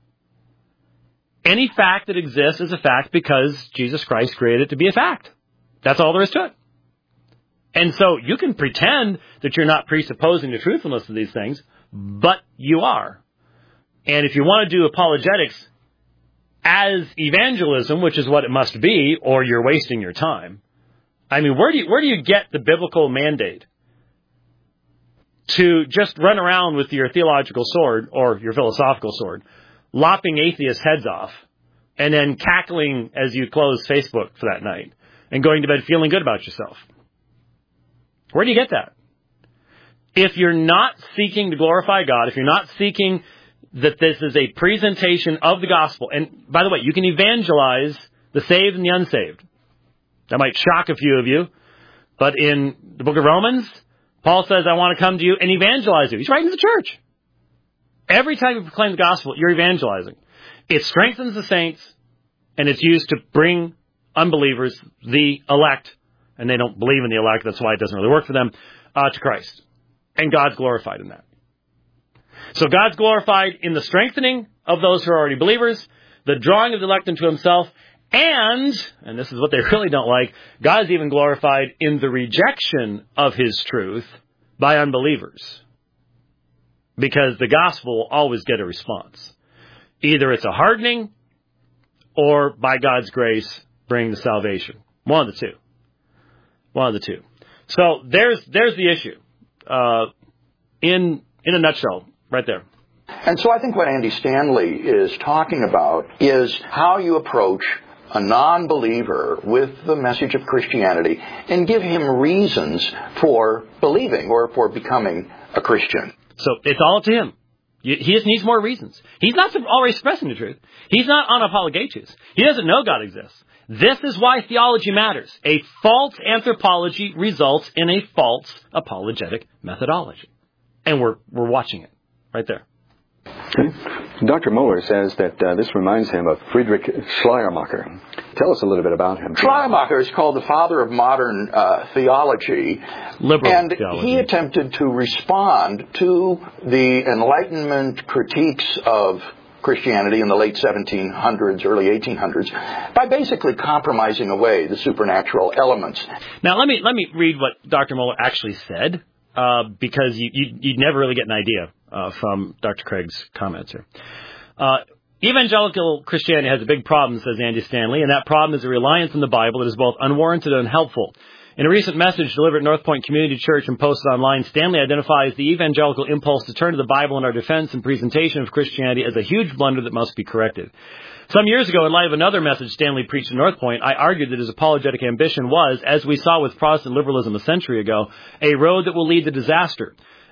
Any fact that exists is a fact because Jesus Christ created it to be a fact. That's all there is to it. And so you can pretend that you're not presupposing the truthfulness of these things, but you are. And if you want to do apologetics as evangelism, which is what it must be, or you're wasting your time. I mean, where do you, where do you get the biblical mandate to just run around with your theological sword or your philosophical sword, lopping atheists' heads off, and then cackling as you close Facebook for that night, and going to bed feeling good about yourself? Where do you get that? If you're not seeking to glorify God, if you're not seeking that this is a presentation of the gospel, and by the way, you can evangelize the saved and the unsaved. That might shock a few of you, but in the book of Romans, Paul says, I want to come to you and evangelize you. He's writing to the church. Every time you proclaim the gospel, you're evangelizing. It strengthens the saints, and it's used to bring unbelievers, the elect, and they don't believe in the elect, that's why it doesn't really work for them, uh, to Christ. And God's glorified in that. So God's glorified in the strengthening of those who are already believers, the drawing of the elect into himself, and, and this is what they really don't like, God is even glorified in the rejection of his truth by unbelievers. Because the gospel will always get a response. Either it's a hardening, or by God's grace, bring the salvation. One of the two. One of the two. So there's there's the issue. Uh, in in a nutshell, right there. And so I think what Andy Stanley is talking about is how you approach a non-believer with the message of Christianity and give him reasons for believing or for becoming a Christian. So it's all up to him. He just needs more reasons. He's not already expressing the truth. He's not unapologetus. He doesn't know God exists. This is why theology matters. A false anthropology results in a false apologetic methodology. And we're we're watching it right there. Okay. Doctor Mohler says that uh, this reminds him of Friedrich Schleiermacher. Tell us a little bit about him. Schleiermacher is called the father of modern uh, theology. Liberal and theology. He attempted to respond to the Enlightenment critiques of Christianity in the late seventeen hundreds, early eighteen hundreds, by basically compromising away the supernatural elements. Now, let me let me read what Doctor Mohler actually said, uh, because you, you, you'd never really get an idea uh, from Doctor Craig's comments here. Uh, Evangelical Christianity has a big problem, says Andy Stanley, and that problem is a reliance on the Bible that is both unwarranted and unhelpful. In a recent message delivered at North Point Community Church and posted online, Stanley identifies the evangelical impulse to turn to the Bible in our defense and presentation of Christianity as a huge blunder that must be corrected. Some years ago, in light of another message Stanley preached at North Point, I argued that his apologetic ambition was, as we saw with Protestant liberalism a century ago, a road that will lead to disaster.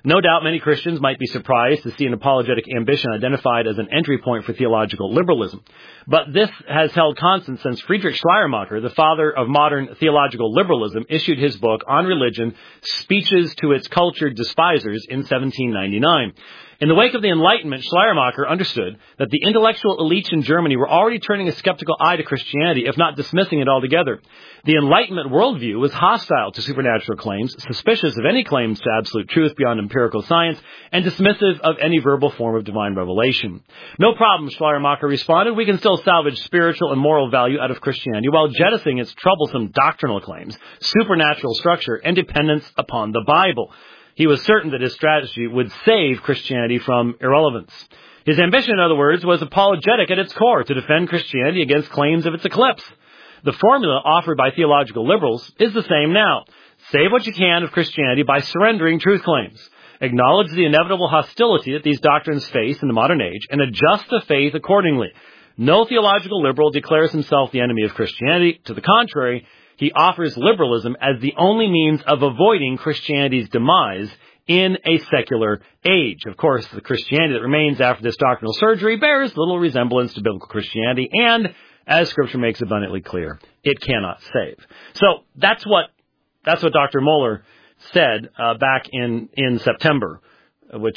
No doubt many Christians might be surprised to see an apologetic ambition identified as an entry point for theological liberalism. But this has held constant since Friedrich Schleiermacher, the father of modern theological liberalism, issued his book on religion, Speeches to its Cultured Despisers, in seventeen ninety-nine. In the wake of the Enlightenment, Schleiermacher understood that the intellectual elites in Germany were already turning a skeptical eye to Christianity, if not dismissing it altogether. The Enlightenment worldview was hostile to supernatural claims, suspicious of any claims to absolute truth beyond empirical science, and dismissive of any verbal form of divine revelation. No problem, Schleiermacher responded. We can still salvage spiritual and moral value out of Christianity while jettisoning its troublesome doctrinal claims, supernatural structure, and dependence upon the Bible. He was certain that his strategy would save Christianity from irrelevance. His ambition, in other words, was apologetic at its core, to defend Christianity against claims of its eclipse. The formula offered by theological liberals is the same now. Save what you can of Christianity by surrendering truth claims. Acknowledge the inevitable hostility that these doctrines face in the modern age and adjust the faith accordingly. No theological liberal declares himself the enemy of Christianity. To the contrary, he offers liberalism as the only means of avoiding Christianity's demise in a secular age. Of course, the Christianity that remains after this doctrinal surgery bears little resemblance to biblical Christianity, and, as Scripture makes abundantly clear, it cannot save. So that's what that's what Doctor Mohler said uh, back in, in September, which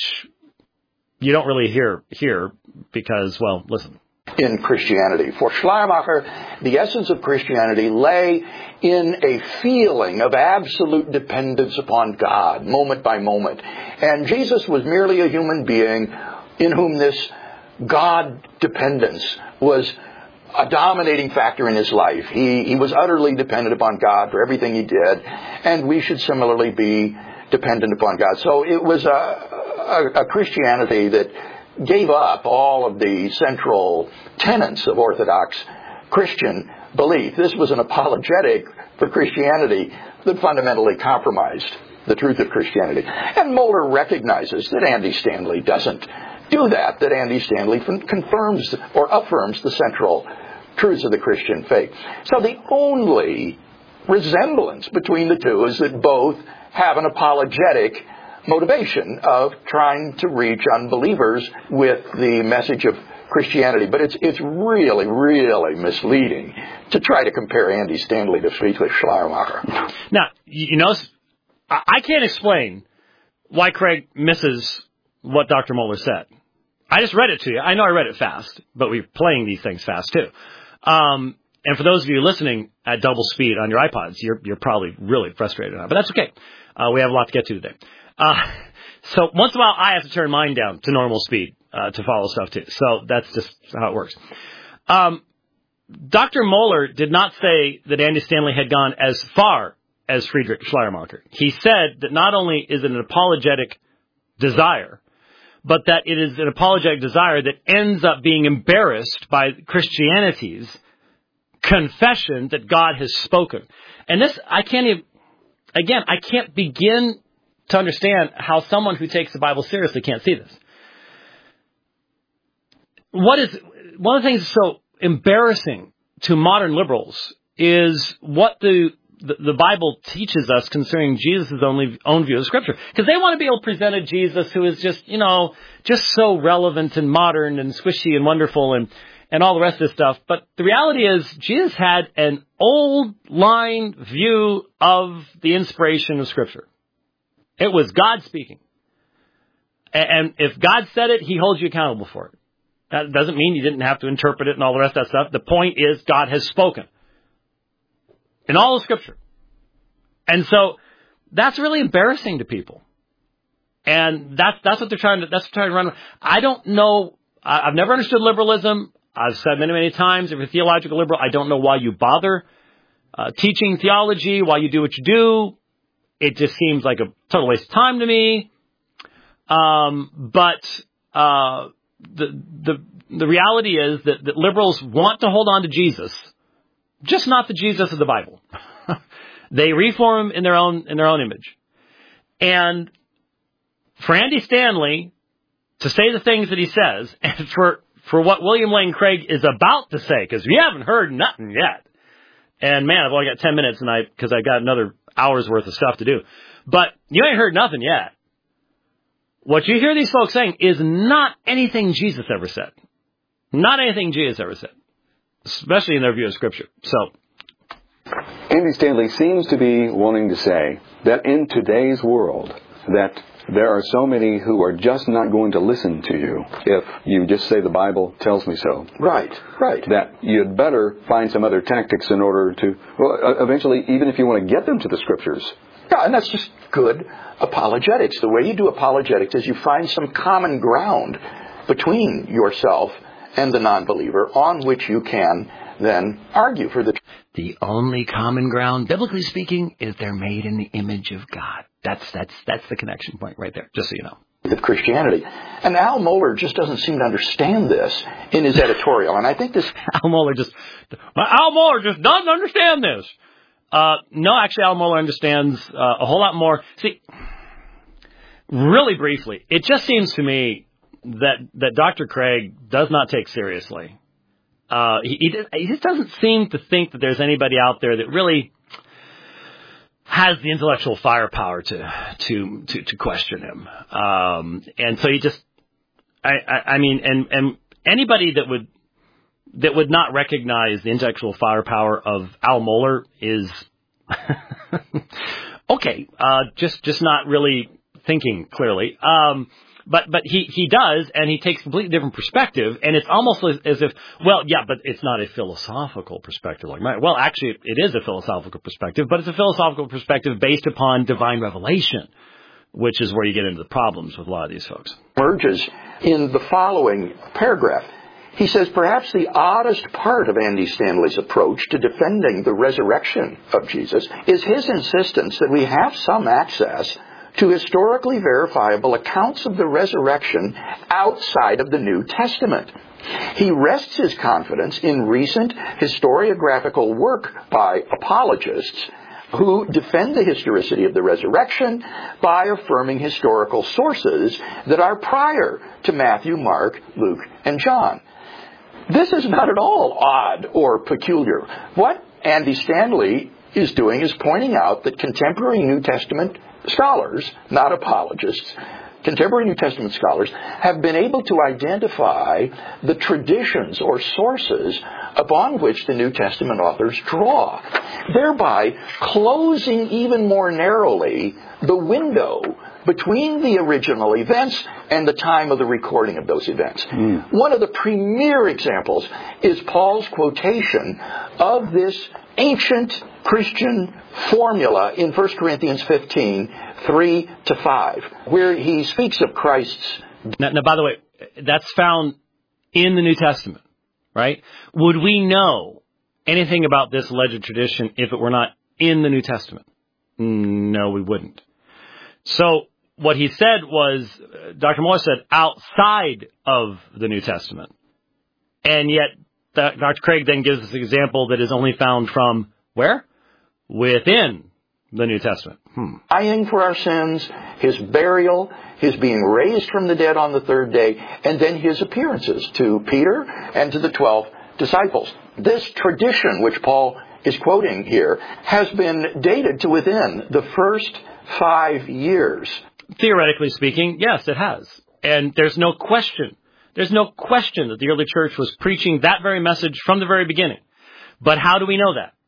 you don't really hear here because, well, listen. In Christianity. For Schleiermacher, the essence of Christianity lay in a feeling of absolute dependence upon God, moment by moment. And Jesus was merely a human being in whom this God dependence was a dominating factor in his life. He, he was utterly dependent upon God for everything he did, and we should similarly be dependent upon God. So it was a, a, a Christianity that gave up all of the central tenets of Orthodox Christian belief. This was an apologetic for Christianity that fundamentally compromised the truth of Christianity. And Mohler recognizes that Andy Stanley doesn't do that, that Andy Stanley confirms or affirms the central truths of the Christian faith. So the only resemblance between the two is that both have an apologetic motivation of trying to reach unbelievers with the message of Christianity. But it's it's really, really misleading to try to compare Andy Stanley to Friedrich Schleiermacher. Now, you know, I can't explain why Craig misses what Doctor Mohler said. I just read it to you. I know I read it fast, but we're playing these things fast too. Um, and for those of you listening at double speed on your iPods, you're you're probably really frustrated now, but that's okay. Uh, we have a lot to get to today. Uh, so once in a while, I have to turn mine down to normal speed uh, to follow stuff too. So that's just how it works. Um, Doctor Mohler did not say that Andy Stanley had gone as far as Friedrich Schleiermacher. He said that not only is it an apologetic desire, but that it is an apologetic desire that ends up being embarrassed by Christianity's confession that God has spoken. And this, I can't even, again, I can't begin to understand how someone who takes the Bible seriously can't see this. What is, one of the things that's so embarrassing to modern liberals is what the The, the Bible teaches us concerning Jesus' only own view of Scripture. Because they want to be able to present a Jesus who is just, you know, just so relevant and modern and squishy and wonderful and, and all the rest of this stuff. But the reality is Jesus had an old line view of the inspiration of Scripture. It was God speaking. And, and if God said it, He holds you accountable for it. That doesn't mean you didn't have to interpret it and all the rest of that stuff. The point is God has spoken in all of Scripture. And so that's really embarrassing to people. And that's that's what they're trying to that's what they're trying to run. I don't know. I've never understood liberalism. I've said many, many times, if you're a theological liberal, I don't know why you bother uh, teaching theology, why you do what you do. It just seems like a total waste of time to me. Um, but uh, the the the reality is that, that liberals want to hold on to Jesus, just not the Jesus of the Bible. They reform him in their own in their own image. And for Andy Stanley to say the things that he says, and for, for what William Lane Craig is about to say, because we haven't heard nothing yet. And man, I've only got ten minutes, and I because I got another hour's worth of stuff to do. But you ain't heard nothing yet. what you hear these folks saying is not anything Jesus ever said. Not anything Jesus ever said, especially in their view of Scripture. So, Andy Stanley seems to be wanting to say that in today's world, that there are so many who are just not going to listen to you if you just say the Bible tells me so. Right, right. That you'd better find some other tactics in order to, well, eventually, even if you want to get them to the Scriptures. Yeah, and that's just good apologetics. The way you do apologetics is you find some common ground between yourself and the non-believer on which you can then argue for the truth. The only common ground, biblically speaking, is they're made in the image of God. That's that's that's the connection point right there, just so you know. Of Christianity. And Al Mohler just doesn't seem to understand this in his editorial. And I think this... Al Mohler just... Al Mohler just doesn't understand this. Uh, no, actually, Al Mohler understands uh, a whole lot more. See, really briefly, it just seems to me that that Doctor Craig does not take seriously. Uh, he, he, he just doesn't seem to think that there's anybody out there that really has the intellectual firepower to to to, to question him. Um, and so he just, I, I, I mean, and, and anybody that would that would not recognize the intellectual firepower of Al Mohler is okay. Uh, just just not really thinking clearly. Um, But but he, he does, and he takes a completely different perspective, and it's almost as, as if, well, yeah, but it's not a philosophical perspective like mine. Well, actually, it is a philosophical perspective, but it's a philosophical perspective based upon divine revelation, which is where you get into the problems with a lot of these folks. Emerges in the following paragraph. He says, perhaps the oddest part of Andy Stanley's approach to defending the resurrection of Jesus is his insistence that we have some access to historically verifiable accounts of the resurrection outside of the New Testament. He rests his confidence in recent historiographical work by apologists who defend the historicity of the resurrection by affirming historical sources that are prior to Matthew, Mark, Luke, and John. This is not at all odd or peculiar. What Andy Stanley is doing is pointing out that contemporary New Testament scholars, not apologists, contemporary New Testament scholars, have been able to identify the traditions or sources upon which the New Testament authors draw, thereby closing even more narrowly the window between the original events and the time of the recording of those events. Mm. One of the premier examples is Paul's quotation of this ancient Christian formula in First Corinthians fifteen, three to five, where he speaks of Christ's... Now, now, by the way, that's found in the New Testament, right? Would we know anything about this alleged tradition if it were not in the New Testament? No, we wouldn't. So what he said was, Doctor Moore said, outside of the New Testament. And yet, Doctor Craig then gives us an example that is only found from where? Within the New Testament. Hmm. Dying for our sins, his burial, his being raised from the dead on the third day, and then his appearances to Peter and to the twelve disciples. This tradition, which Paul is quoting here, has been dated to within the first five years. Theoretically speaking, yes, it has. And there's no question. There's no question that the early church was preaching that very message from the very beginning. But how do we know that?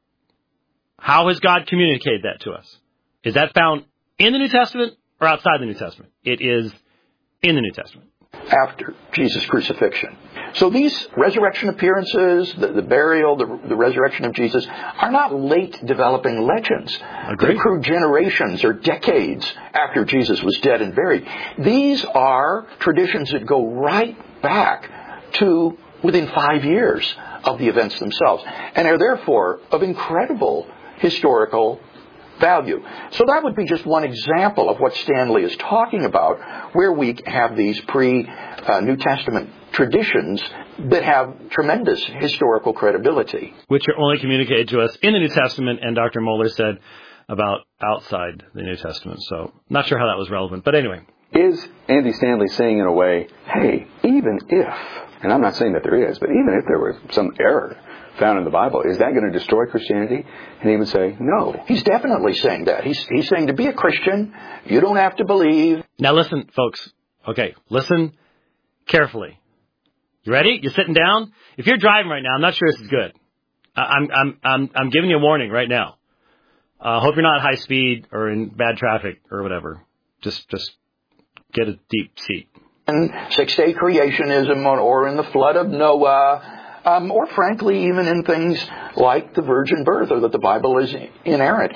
How has God communicated that to us? Is that found in the New Testament or outside the New Testament? It is in the New Testament. After Jesus' crucifixion. So these resurrection appearances, the, the burial, the, the resurrection of Jesus, are not late developing legends that accrue generations or decades after Jesus was dead and buried. These are traditions that go right back to within five years of the events themselves, and are therefore of incredible historical value. So that would be just one example of what Stanley is talking about, where we have these pre-New Testament traditions that have tremendous historical credibility. Which are only communicated to us in the New Testament, and Doctor Mohler said about outside the New Testament. So not sure how that was relevant, but anyway. Is Andy Stanley saying in a way, hey, even if, and I'm not saying that there is, but even if there was some error found in the Bible, is that going to destroy Christianity? And he would say, no. He's definitely saying that. He's, he's saying to be a Christian, you don't have to believe. Now listen, folks, Okay, listen carefully. You ready? You sitting down? If you're driving right now, I'm not sure this is good. I'm I'm I'm I'm giving you a warning right now. I uh, hope you're not at high speed or in bad traffic or whatever. Just just get a deep seat. And six-day creationism, or in the flood of Noah, um, or frankly, even in things like the virgin birth, or that the Bible is inerrant.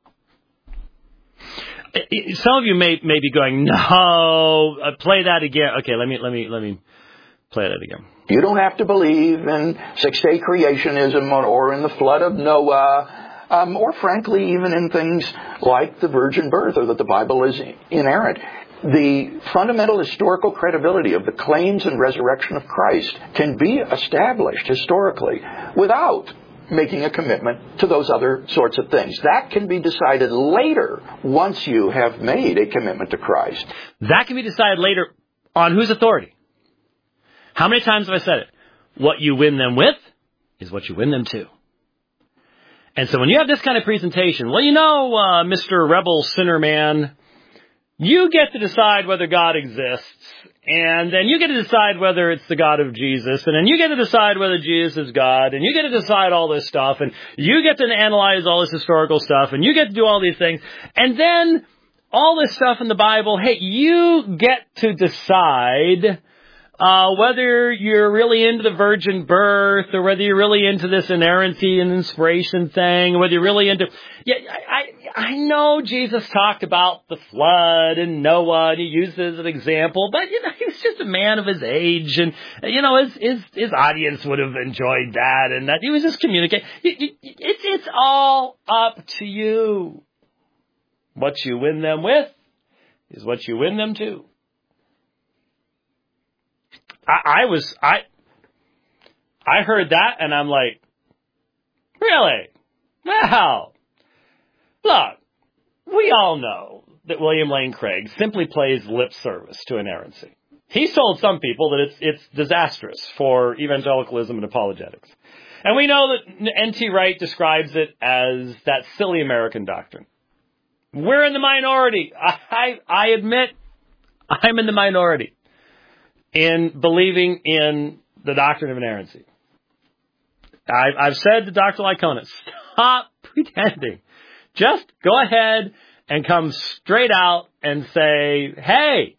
Some of you may may be going, no, uh, play that again. Okay, let me let me let me play that again. You don't have to believe in six-day creationism, or, or in the flood of Noah, um, or frankly, even in things like the virgin birth, or that the Bible is inerrant. The fundamental historical credibility of the claims and resurrection of Christ can be established historically without making a commitment to those other sorts of things. That can be decided later once you have made a commitment to Christ. That can be decided later on whose authority? How many times have I said it? What you win them with is what you win them to. And so when you have this kind of presentation, well, you know, uh, Mister Rebel Sinner Man, you get to decide whether God exists, and then you get to decide whether it's the God of Jesus, and then you get to decide whether Jesus is God, and you get to decide all this stuff, and you get to analyze all this historical stuff, and you get to do all these things, and then all this stuff in the Bible, hey, you get to decide Uh, whether you're really into the virgin birth, or whether you're really into this inerrancy and inspiration thing, or whether you're really into... Yeah, I, I, I know Jesus talked about the flood and Noah, and he used it as an example, but, you know, he was just a man of his age, and, you know, his, his, his audience would have enjoyed that, and that he was just communicating. It's, it's all up to you. What you win them with is what you win them to. I, I was, I, I heard that and I'm like, really? Wow. Look, we all know that William Lane Craig simply plays lip service to inerrancy. He's told some people that it's, it's disastrous for evangelicalism and apologetics. And we know that N T Wright describes it as that silly American doctrine. We're in the minority. I, I, I admit I'm in the minority in believing in the doctrine of inerrancy. I've, I've said to Doctor Lycona, stop pretending. Just go ahead and come straight out and say, hey,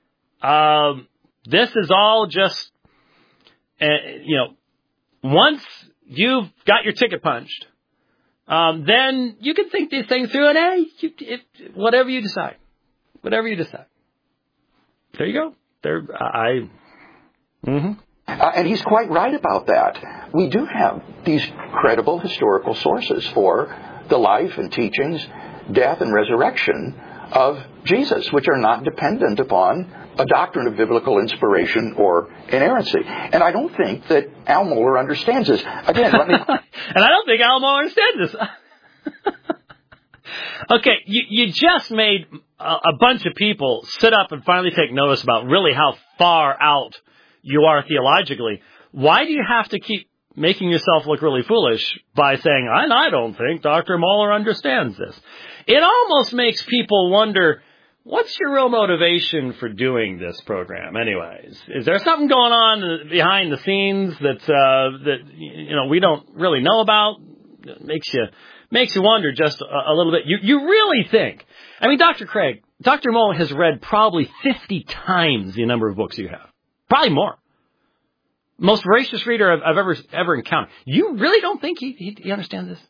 um, this is all just, uh, you know, once you've got your ticket punched, um, then you can think these things through and, hey, you, if, whatever you decide, whatever you decide. There you go. There, I, mm-hmm. uh, and he's quite right about that. We do have these credible historical sources for the life and teachings, death and resurrection of Jesus, which are not dependent upon a doctrine of biblical inspiration or inerrancy. And I don't think that Al Mohler understands this. Again, let me... and I don't think Al Mohler understands this. Okay, you, you just made a, a bunch of people sit up and finally take notice about really how far out you are theologically. Why do you have to keep making yourself look really foolish by saying, I, I don't think Doctor Mohler understands this? It almost makes people wonder, what's your real motivation for doing this program anyways? Is there something going on behind the scenes that, uh, that, you know, we don't really know about? It makes you... Makes you wonder just a, a little bit. You you really think? I mean, Doctor Craig, Doctor Mohler has read probably fifty times the number of books you have. Probably more. Most voracious reader I've, I've ever ever encountered. You really don't think he he, he understands this?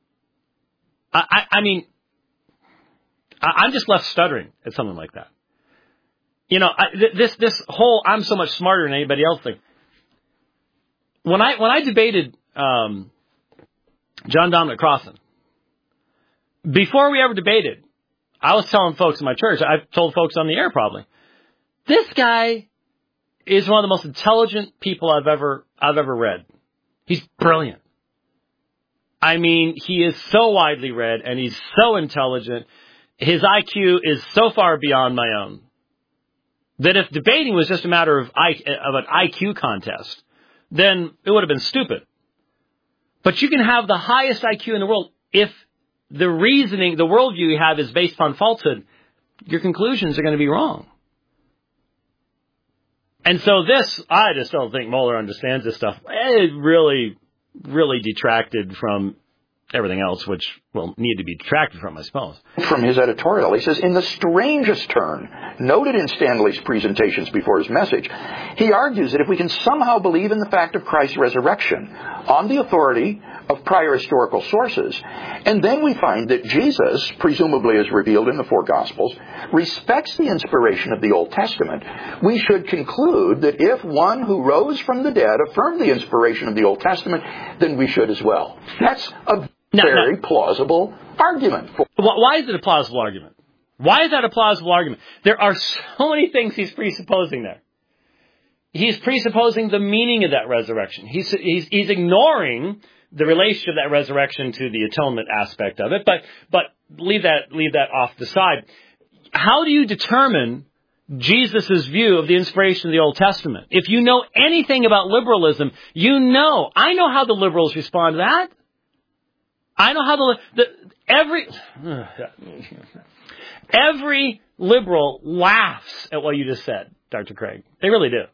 I, I I mean, I, I'm just left stuttering at something like that. You know, I, th- this this whole I'm so much smarter than anybody else thing. When I when I debated um, John Dominic Crossan, before we ever debated, I was telling folks in my church, I've told folks on the air probably, this guy is one of the most intelligent people I've ever I've ever read. He's brilliant. I mean, he is so widely read and he's so intelligent. His I Q is so far beyond my own that if debating was just a matter of, I, of an I Q contest, then it would have been stupid. But you can have the highest I Q in the world if the reasoning, the worldview you have is based upon falsehood, your conclusions are going to be wrong. And so this, I just don't think Mohler understands this stuff. It really, really detracted from everything else, which will need to be detracted from, I suppose. From his editorial, he says, in the strangest turn noted in Stanley's presentations before his message, he argues that if we can somehow believe in the fact of Christ's resurrection on the authority of prior historical sources, and then we find that Jesus, presumably as revealed in the four Gospels, respects the inspiration of the Old Testament, we should conclude that if one who rose from the dead affirmed the inspiration of the Old Testament, then we should as well. That's a No, very no. plausible argument. Why is it a plausible argument? Why is that a plausible argument? There are so many things he's presupposing there. He's presupposing the meaning of that resurrection. He's, he's, he's ignoring the relation of that resurrection to the atonement aspect of it, but, but leave that, leave that off the side. How do you determine Jesus' view of the inspiration of the Old Testament? If you know anything about liberalism, you know, I know how the liberals respond to that. I know how the, the every every liberal laughs at what you just said, Doctor Craig. They really do.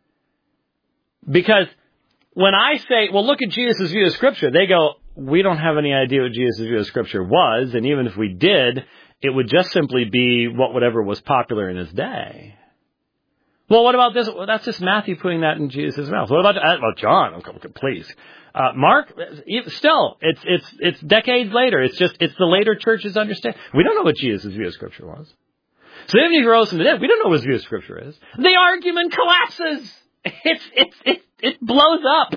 Because when I say, well, look at Jesus' view of Scripture, they go, we don't have any idea what Jesus' view of Scripture was, and even if we did, it would just simply be what whatever was popular in his day. Well, what about this? Well, that's just Matthew putting that in Jesus' mouth. What about uh, well, John? Please. Uh, Mark, still, it's it's it's decades later. It's just it's the later church's understanding. We don't know what Jesus' view of Scripture was. So even if he rose from the dead, we don't know what his view of Scripture is. The argument collapses. It's it's it it blows up.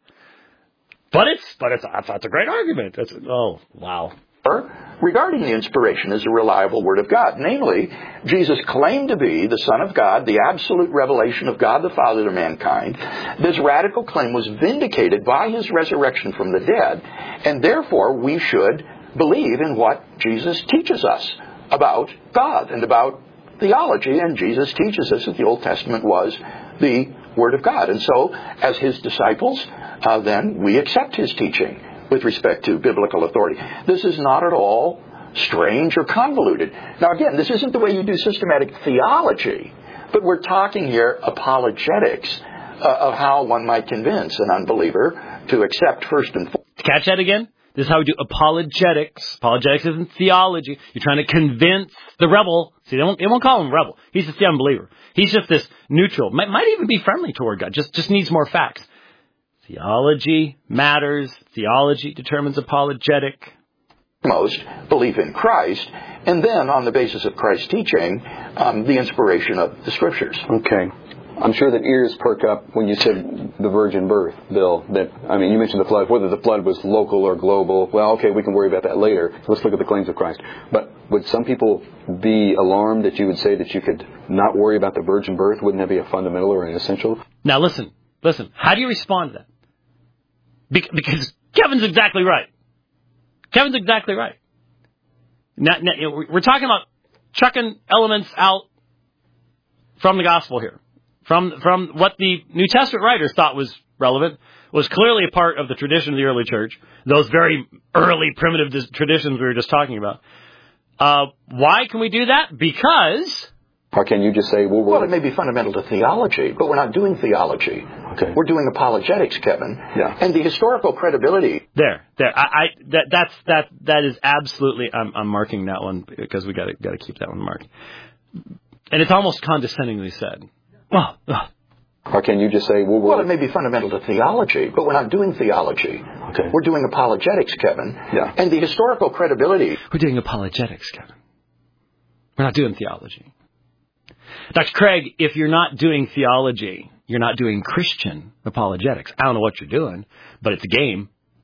But it's but it's that's a great argument. That's oh wow. Regarding the inspiration as a reliable Word of God. Namely, Jesus claimed to be the Son of God, the absolute revelation of God the Father to mankind. This radical claim was vindicated by His resurrection from the dead, and therefore we should believe in what Jesus teaches us about God and about theology, and Jesus teaches us that the Old Testament was the Word of God. And so, as His disciples, uh, then we accept His teaching with respect to biblical authority. This is not at all strange or convoluted. Now again, this isn't the way you do systematic theology, but we're talking here apologetics uh, of how one might convince an unbeliever to accept first and foremost. Catch that again? This is how we do apologetics. Apologetics isn't theology. You're trying to convince the rebel. See, they won't, they won't call him rebel. He's just the unbeliever. He's just this neutral. Might, might even be friendly toward God. Just, just needs more facts. Theology matters. Theology determines apologetic. Most belief in Christ, and then on the basis of Christ's teaching, um, the inspiration of the Scriptures. Okay. I'm sure that ears perk up when you said the virgin birth, Bill. That I mean, you mentioned the flood. Whether the flood was local or global, well, okay, we can worry about that later. Let's look at the claims of Christ. But would some people be alarmed that you would say that you could not worry about the virgin birth? Wouldn't that be a fundamental or an essential? Now listen, listen. How do you respond to that? Because Kevin's exactly right. Kevin's exactly right. Now, now, we're talking about chucking elements out from the gospel here. From from what the New Testament writers thought was relevant, was clearly a part of the tradition of the early church, those very early primitive traditions we were just talking about. Uh, why can we do that? Because... Or can you just say, well, well, it may be fundamental to theology, but we're not doing theology. Okay. We're doing apologetics, Kevin. Yeah. And the historical credibility. There, there. I, I that that's that that is absolutely. I'm, I'm marking that one because we got to got to keep that one marked. And it's almost condescendingly said. Oh, oh. Or can you just say, well, well, it may be fundamental to theology, but we're not doing theology. Okay. We're doing apologetics, Kevin. Yeah. And the historical credibility. We're doing apologetics, Kevin. We're not doing theology. Doctor Craig, if you're not doing theology, you're not doing Christian apologetics. I don't know what you're doing, but it's a game.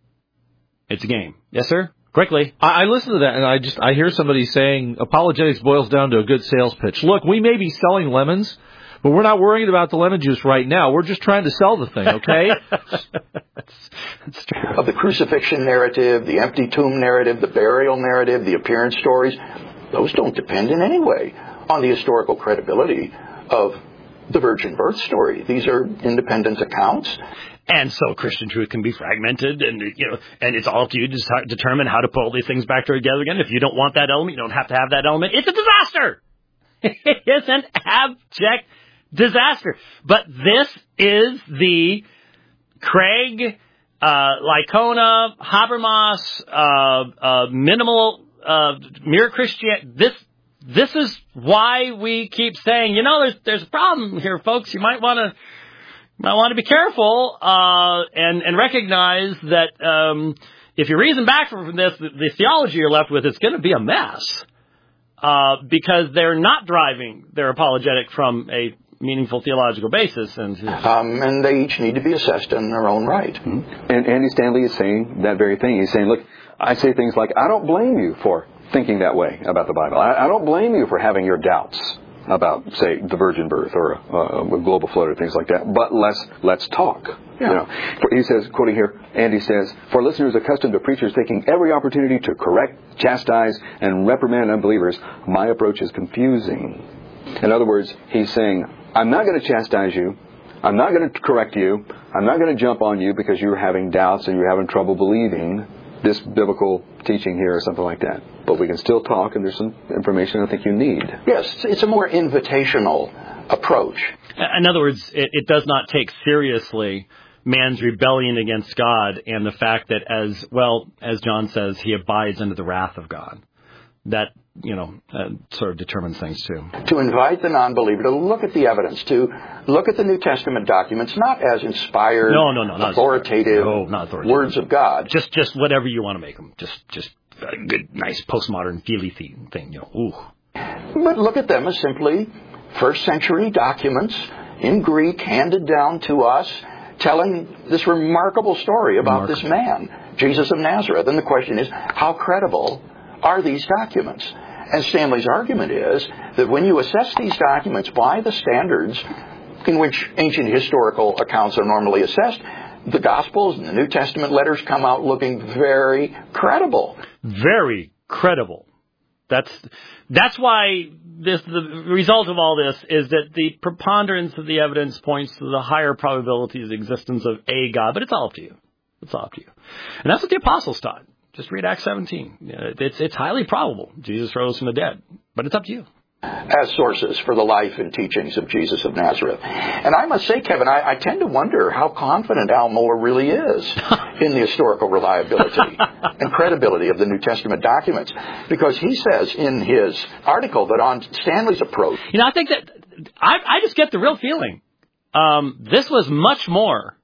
It's a game. Yes, sir? Quickly. I, I listen to that, and I just I hear somebody saying apologetics boils down to a good sales pitch. Look, we may be selling lemons, but we're not worried about the lemon juice right now. We're just trying to sell the thing, okay? that's, that's true. Of the crucifixion narrative, the empty tomb narrative, the burial narrative, the appearance stories, those don't depend in any way on the historical credibility of the virgin birth story. These are independent accounts. And so Christian truth can be fragmented, and you know, and it's all up to you to start, determine how to pull these things back together again. If you don't want that element, you don't have to have that element. It's a disaster. It's an abject disaster. But this is the Craig, uh, Lycona, Habermas, uh, uh, minimal, uh, mere Christian. This, this is why we keep saying, you know, there's, there's a problem here, folks. You might want to, might want to be careful, uh, and, and recognize that, um, if you reason back from this, the, the theology you're left with is going to be a mess, uh, because they're not driving their apologetic from a meaningful theological basis, and um, and they each need to be assessed in their own right. Mm-hmm. And Andy Stanley is saying that very thing. He's saying, look, I say things like, I don't blame you for thinking that way about the Bible. I, I don't blame you for having your doubts about, say, the virgin birth or uh, a global flood or things like that. But let's let's talk. Yeah. You know, he says, quoting here, Andy says, for listeners accustomed to preachers taking every opportunity to correct, chastise, and reprimand unbelievers, my approach is confusing. In other words, he's saying, I'm not going to chastise you. I'm not going to correct you. I'm not going to jump on you because you're having doubts and you're having trouble believing this biblical teaching here or something like that. But we can still talk, and there's some information I think you need. Yes, it's a more invitational approach. In other words, it, it does not take seriously man's rebellion against God and the fact that, as well, as John says, he abides under the wrath of God. That, you know, uh, sort of determines things too. To invite the non-believer to look at the evidence, to look at the New Testament documents, not as inspired, no, no, no, not authoritative, no, not authoritative words of God. Just, just whatever you want to make them. Just, just a good, nice postmodern feely thing. You know, ooh. But look at them as simply first century documents in Greek handed down to us, telling this remarkable story about remarkable. this man, Jesus of Nazareth. And the question is, how credible are these documents? And Stanley's argument is that when you assess these documents by the standards in which ancient historical accounts are normally assessed, the Gospels and the New Testament letters come out looking very credible. Very credible. That's that's why this the result of all this is that the preponderance of the evidence points to the higher probability of the existence of a God. But it's all up to you. It's all up to you. And that's what the apostles taught. Just read Acts seventeen. It's it's highly probable Jesus rose from the dead, but it's up to you. As sources for the life and teachings of Jesus of Nazareth. And I must say, Kevin, I, I tend to wonder how confident Al Mohler really is in the historical reliability and credibility of the New Testament documents. Because he says in his article that on Stanley's approach... You know, I think that... I, I just get the real feeling. Um, this was much more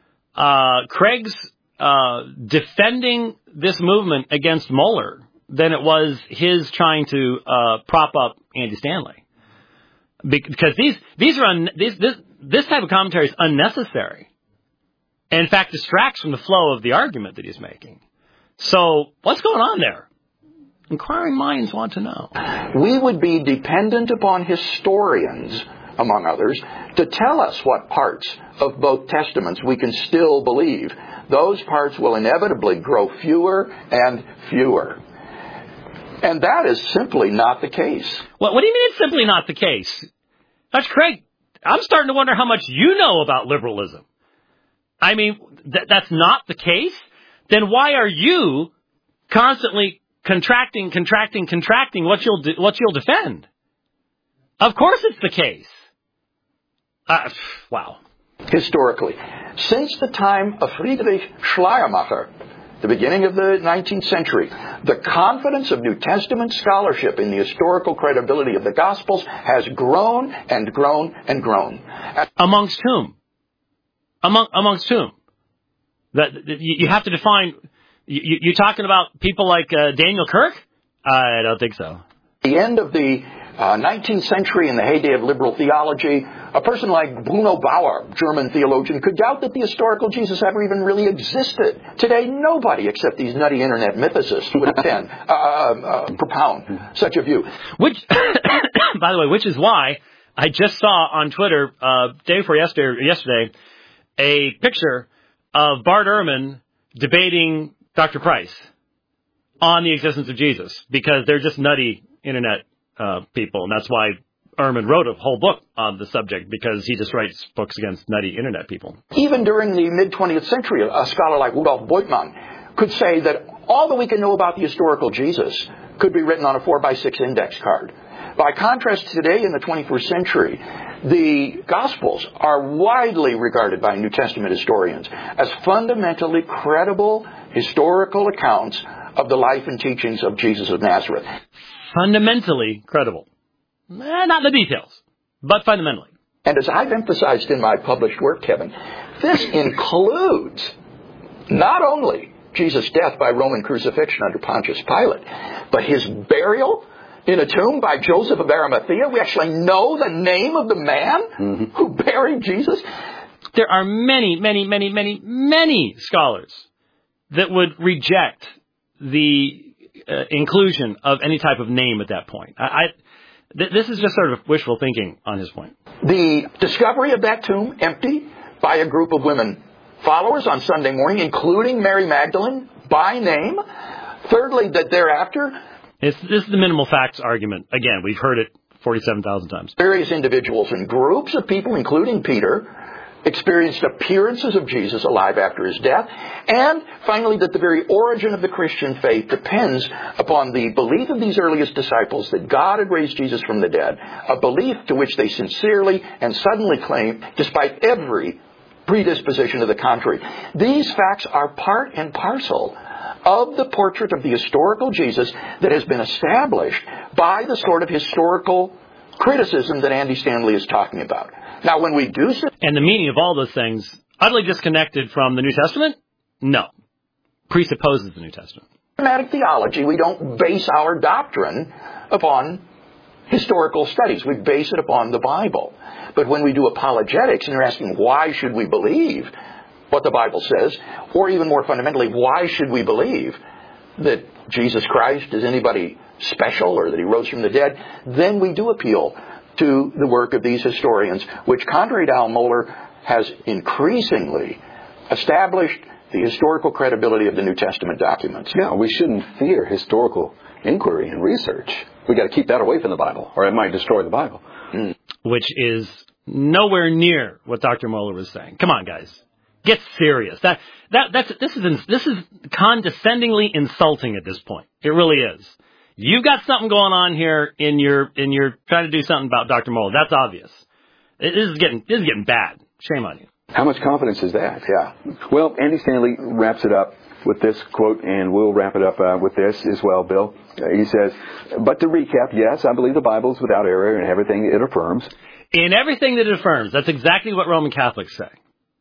uh, Craig's uh, defending this movement against Mohler than it was his trying to uh, prop up Andy Stanley, because these these are un, these, this this type of commentary is unnecessary, and in fact distracts from the flow of the argument that he's making. So what's going on there? Inquiring minds want to know. We would be dependent upon historians, among others, to tell us what parts of both testaments we can still believe. Those parts will inevitably grow fewer and fewer. And that is simply not the case. What, what do you mean it's simply not the case? That's Craig. I'm starting to wonder how much you know about liberalism. I mean, th- that's not the case? Then why are you constantly contracting, contracting, contracting what you'll de- what you'll defend? Of course it's the case. Uh, wow. Historically, since the time of Friedrich Schleiermacher, the beginning of the nineteenth century, the confidence of New Testament scholarship in the historical credibility of the Gospels has grown and grown and grown. Amongst whom? Among, amongst whom? That, that you, you have to define. You, you're talking about people like uh, Daniel Kirk? I don't think so. At the end of the uh, nineteenth century, in the heyday of liberal theology, a person like Bruno Bauer, German theologian, could doubt that the historical Jesus ever even really existed. Today, nobody except these nutty internet mythicists would attend, uh, uh, propound such a view. Which, by the way, which is why I just saw on Twitter, uh, day before yesterday, yesterday, a picture of Bart Ehrman debating Doctor Price on the existence of Jesus, because they're just nutty internet uh, people, and that's why Ehrman wrote a whole book on the subject, because he just writes books against nutty internet people. Even during the mid-twentieth century, a scholar like Rudolf Beutmann could say that all that we can know about the historical Jesus could be written on a four by six index card. By contrast, today in the twenty-first century, the Gospels are widely regarded by New Testament historians as fundamentally credible historical accounts of the life and teachings of Jesus of Nazareth. Fundamentally credible. Eh, not the details, but fundamentally. And as I've emphasized in my published work, Kevin, this includes not only Jesus' death by Roman crucifixion under Pontius Pilate, but his burial in a tomb by Joseph of Arimathea. We actually know the name of the man mm-hmm. who buried Jesus. There are many, many, many, many, many scholars that would reject the uh, inclusion of any type of name at that point. I, I th- this is just sort of wishful thinking on his point. The discovery of that tomb empty by a group of women followers on Sunday morning, including Mary Magdalene by name. Thirdly, that thereafter, It's, this is the minimal facts argument. Again, we've heard it forty-seven thousand times. Various individuals and groups of people, including Peter, experienced appearances of Jesus alive after his death. And finally, that the very origin of the Christian faith depends upon the belief of these earliest disciples that God had raised Jesus from the dead, a belief to which they sincerely and suddenly claim, despite every predisposition to the contrary. These facts are part and parcel of the portrait of the historical Jesus that has been established by the sort of historical criticism that Andy Stanley is talking about. Now, when we do... And the meaning of all those things, utterly disconnected from the New Testament? No. Presupposes the New Testament. Systematic theology, we don't base our doctrine upon historical studies. We base it upon the Bible. But when we do apologetics and you're asking why should we believe what the Bible says, or even more fundamentally, why should we believe that Jesus Christ is anybody special or that he rose from the dead, then we do appeal to the work of these historians, which, contrary to Al Mohler, has increasingly established the historical credibility of the New Testament documents. Yeah, we shouldn't fear historical inquiry and research. We've got to keep that away from the Bible, or it might destroy the Bible. Mm. Which is nowhere near what Doctor Mohler was saying. Come on, guys. Get serious. That that that's this is this is condescendingly insulting at this point. It really is. You've got something going on here in your in your trying to do something about Doctor Mohler. That's obvious. It, this is getting this is getting bad. Shame on you. How much confidence is that? Yeah. Well, Andy Stanley wraps it up with this quote, and we'll wrap it up uh, with this as well, Bill. Uh, he says, but to recap, yes, I believe the Bible is without error in everything it affirms. In everything that it affirms. That's exactly what Roman Catholics say.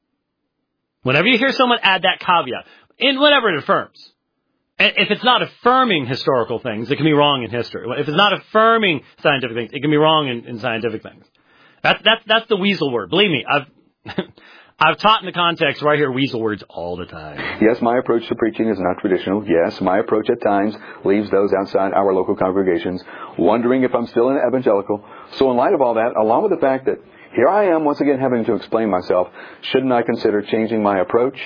Whenever you hear someone add that caveat, in whatever it affirms. And if it's not affirming historical things, it can be wrong in history. If it's not affirming scientific things, it can be wrong in, in scientific things. That's, that's, that's the weasel word. Believe me, I've... I've taught in the context where I hear weasel words all the time. Yes, my approach to preaching is not traditional. Yes, my approach at times leaves those outside our local congregations wondering if I'm still an evangelical. So in light of all that, along with the fact that here I am once again having to explain myself, shouldn't I consider changing my approach?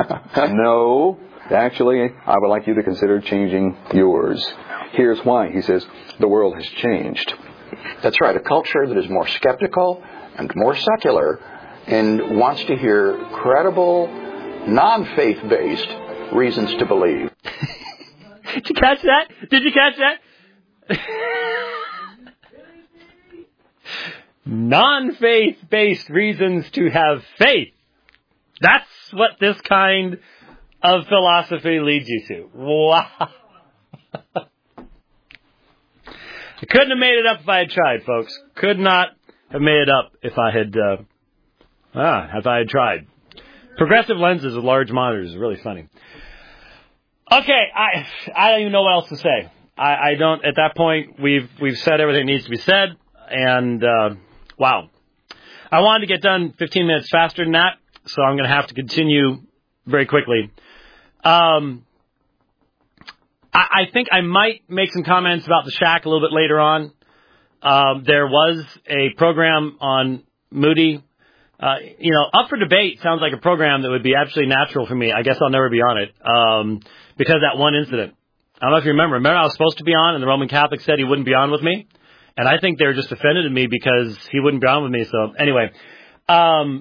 No. Actually, I would like you to consider changing yours. Here's why. He says, the world has changed. That's right. A culture that is more skeptical and more secular and wants to hear credible, non-faith-based reasons to believe. Did you catch that? Did you catch that? Non-faith-based reasons to have faith. That's what this kind of philosophy leads you to. Wow. I couldn't have made it up if I had tried, folks. Could not have made it up if I had... Uh, Ah, if I had tried. Progressive lenses with large monitors is really funny. Okay, I I don't even know what else to say. I, I don't. At that point, we've we've said everything that needs to be said, and uh, wow, I wanted to get done fifteen minutes faster than that, so I'm going to have to continue very quickly. Um, I, I think I might make some comments about the Shack a little bit later on. Um, there was a program on Moody. Uh, you know, Up for Debate sounds like a program that would be absolutely natural for me. I guess I'll never be on it um, because of that one incident. I don't know if you remember. Remember I was supposed to be on, and the Roman Catholic said he wouldn't be on with me? And I think they were just offended at me because he wouldn't be on with me. So anyway, um,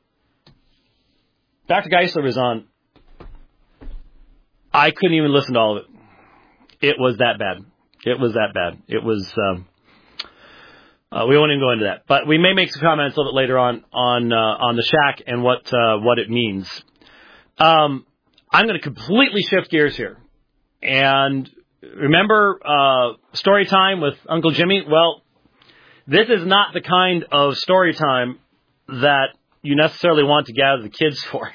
Doctor Geisler was on. I couldn't even listen to all of it. It was that bad. It was that bad. It was... Um, Uh, we won't even go into that. But we may make some comments a little bit later on on uh, on the shack and what uh, what it means. Um, I'm going to completely shift gears here. And remember uh, story time with Uncle Jimmy? Well, this is not the kind of story time that you necessarily want to gather the kids for.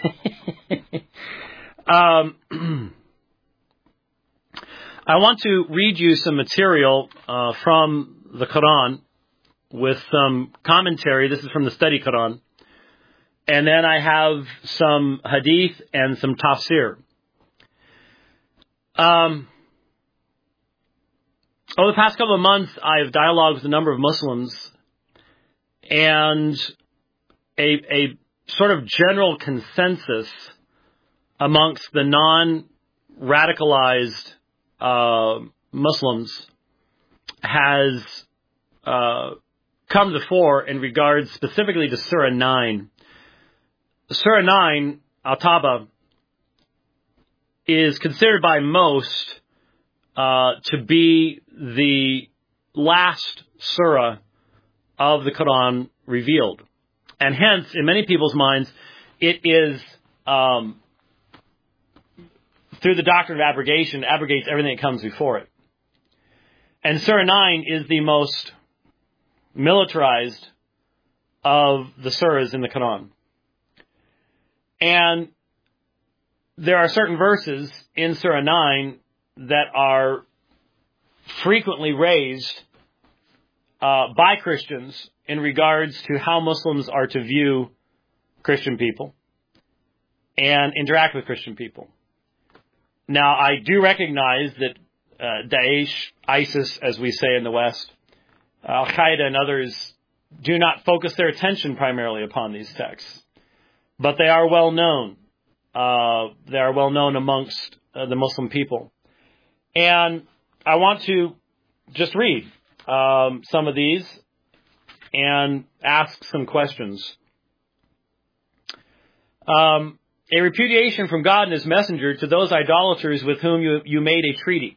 um, I want to read you some material uh, from the Quran with some commentary. This is from the Study Quran. And then I have some hadith and some tafsir. Um, over the past couple of months, I've dialogued with a number of Muslims, and a, a sort of general consensus amongst the non-radicalized uh, Muslims has uh, come to the fore in regards specifically to Surah nine. Surah nine, Al-Taba, is considered by most uh, to be the last surah of the Quran revealed. And hence, in many people's minds, it is, um, through the doctrine of abrogation, abrogates everything that comes before it. And Surah nine is the most militarized of the surahs in the Quran. And there are certain verses in Surah nine that are frequently raised uh, by Christians in regards to how Muslims are to view Christian people and interact with Christian people. Now, I do recognize that uh, Daesh, ISIS, as we say in the West, Al-Qaeda and others do not focus their attention primarily upon these texts. But they are well known. Uh, they are well known amongst uh, the Muslim people. And I want to just read um, some of these and ask some questions. Um, a repudiation from God and His messenger to those idolaters with whom you, you made a treaty.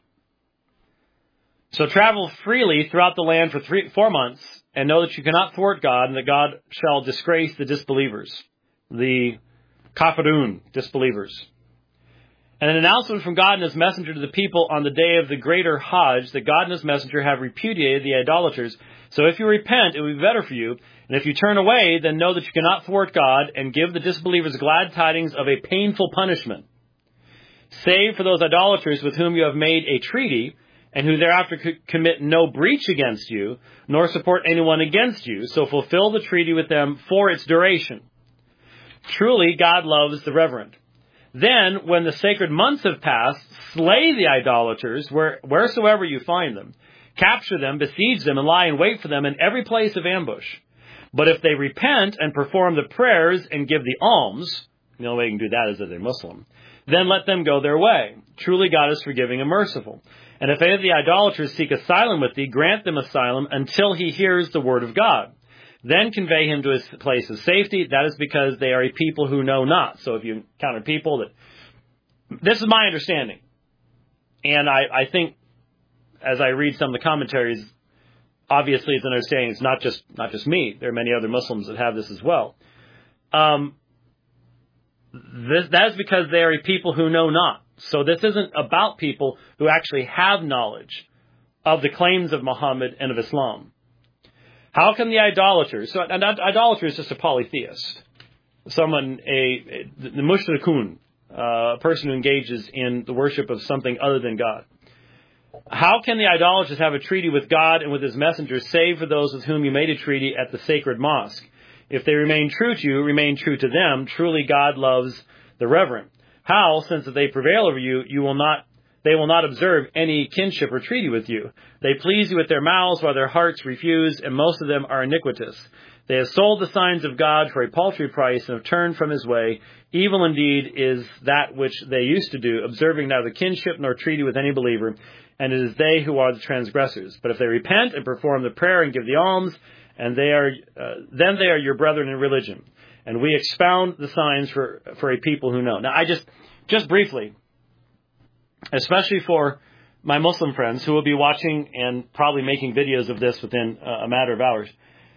So travel freely throughout the land for three, four months and know that you cannot thwart God and that God shall disgrace the disbelievers, the kafirun, disbelievers. And an announcement from God and His messenger to the people on the day of the greater Hajj that God and His messenger have repudiated the idolaters. So if you repent, it will be better for you. And if you turn away, then know that you cannot thwart God and give the disbelievers glad tidings of a painful punishment. Save for those idolaters with whom you have made a treaty and who thereafter could commit no breach against you, nor support anyone against you. So fulfill the treaty with them for its duration. Truly, God loves the reverent. Then, when the sacred months have passed, slay the idolaters where, wheresoever you find them. Capture them, besiege them, and lie in wait for them in every place of ambush. But if they repent and perform the prayers and give the alms, the only way you can do that is as a Muslim, then let them go their way. Truly, God is forgiving and merciful. And if any of the idolaters seek asylum with thee, grant them asylum until he hears the word of God. Then convey him to his place of safety. That is because they are a people who know not. So if you encounter people that... This is my understanding. And I, I think, as I read some of the commentaries, obviously it's an understanding. It's not just not just me. There are many other Muslims that have this as well. Um, this, that is because they are a people who know not. So this isn't about people who actually have knowledge of the claims of Muhammad and of Islam. How can the idolaters, so an idolater is just a polytheist, someone, a, a the mushrikun, uh, a person who engages in the worship of something other than God. How can the idolaters have a treaty with God and with His messengers, save for those with whom you made a treaty at the sacred mosque? If they remain true to you, remain true to them. Truly God loves the reverent. How, since if they prevail over you, you will not, they will not observe any kinship or treaty with you. They please you with their mouths while their hearts refuse, and most of them are iniquitous. They have sold the signs of God for a paltry price and have turned from His way. Evil indeed is that which they used to do, observing neither kinship nor treaty with any believer, and it is they who are the transgressors. But if they repent and perform the prayer and give the alms, and they are, uh, then they are your brethren in religion. And we expound the signs for, for a people who know. Now, I just, just briefly, especially for my Muslim friends who will be watching and probably making videos of this within a matter of hours.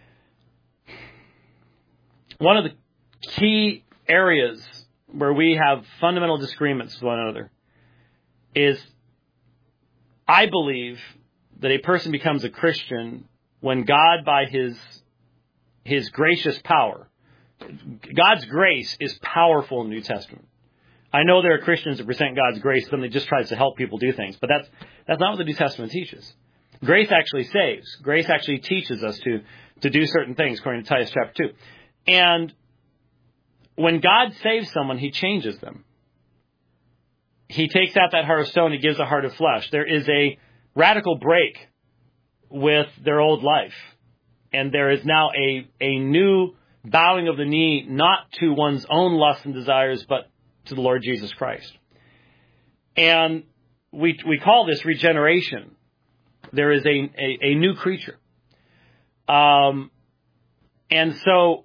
One of the key areas where we have fundamental disagreements with one another is I believe that a person becomes a Christian when God, by his his gracious power, God's grace is powerful in the New Testament. I know there are Christians that present God's grace to them that just tries to help people do things, but that's that's not what the New Testament teaches. Grace actually saves. Grace actually teaches us to, to do certain things, according to Titus chapter two. And when God saves someone, he changes them. He takes out that heart of stone, he gives a heart of flesh. There is a radical break with their old life. And there is now a, a new bowing of the knee, not to one's own lusts and desires, but to the Lord Jesus Christ. And we we call this regeneration. There is a, a, a new creature. Um, and so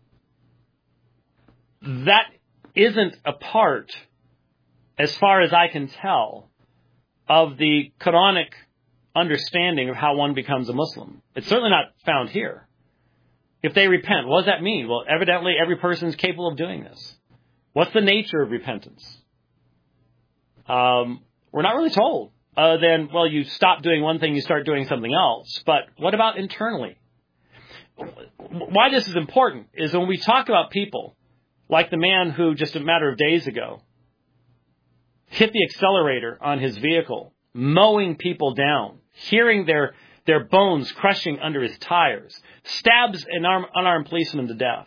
that isn't a part, as far as I can tell, of the Quranic understanding of how one becomes a Muslim. It's certainly not found here. If they repent, what does that mean? Well, evidently every person is capable of doing this. What's the nature of repentance? Um, we're not really told. Other than, well, you stop doing one thing, you start doing something else. But what about internally? Why this is important is when we talk about people, like the man who just a matter of days ago hit the accelerator on his vehicle, mowing people down, hearing their, their bones crushing under his tires, stabs an arm, unarmed policeman to death.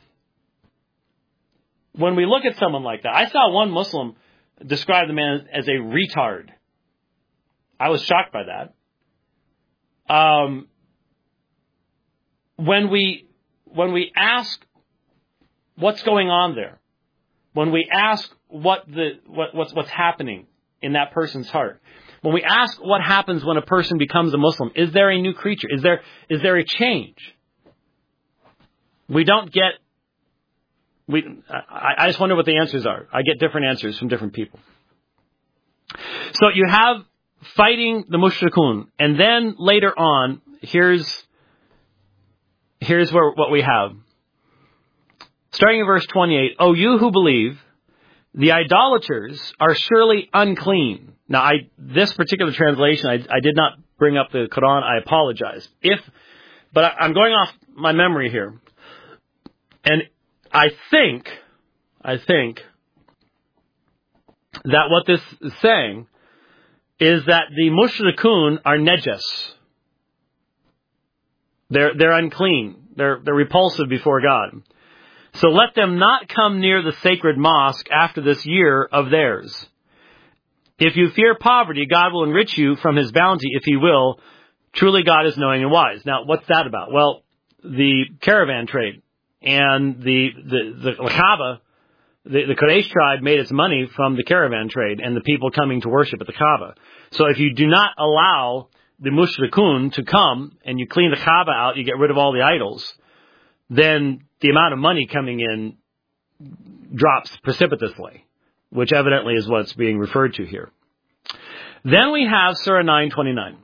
When we look at someone like that, I saw one Muslim describe the man as a retard. I was shocked by that. Um, when we when we ask what's going on there, when we ask what the what, what's what's happening in that person's heart, when we ask what happens when a person becomes a Muslim, is there a new creature? Is there is there a change? We don't get. We I, I just wonder what the answers are. I get different answers from different people. So you have fighting the mushrikun, and then later on, here's here's where what we have. Starting in verse twenty-eight, O you who believe, the idolaters are surely unclean. Now, I this particular translation, I, I did not bring up the Quran. I apologize. If, but I, I'm going off my memory here, and I think, I think that what this is saying is that the mushrikun are nejas. They're they're unclean. They're they're repulsive before God. So let them not come near the sacred mosque after this year of theirs. If you fear poverty, God will enrich you from his bounty if he will. Truly God is knowing and wise. Now, what's that about? Well, the caravan trade and the the the Kaaba, the, the Quraysh tribe made its money from the caravan trade and the people coming to worship at the Kaaba. So if you do not allow the mushrikun to come and you clean the Kaaba out, you get rid of all the idols, then the amount of money coming in drops precipitously, which evidently is what's being referred to here. Then we have Surah nine twenty-nine.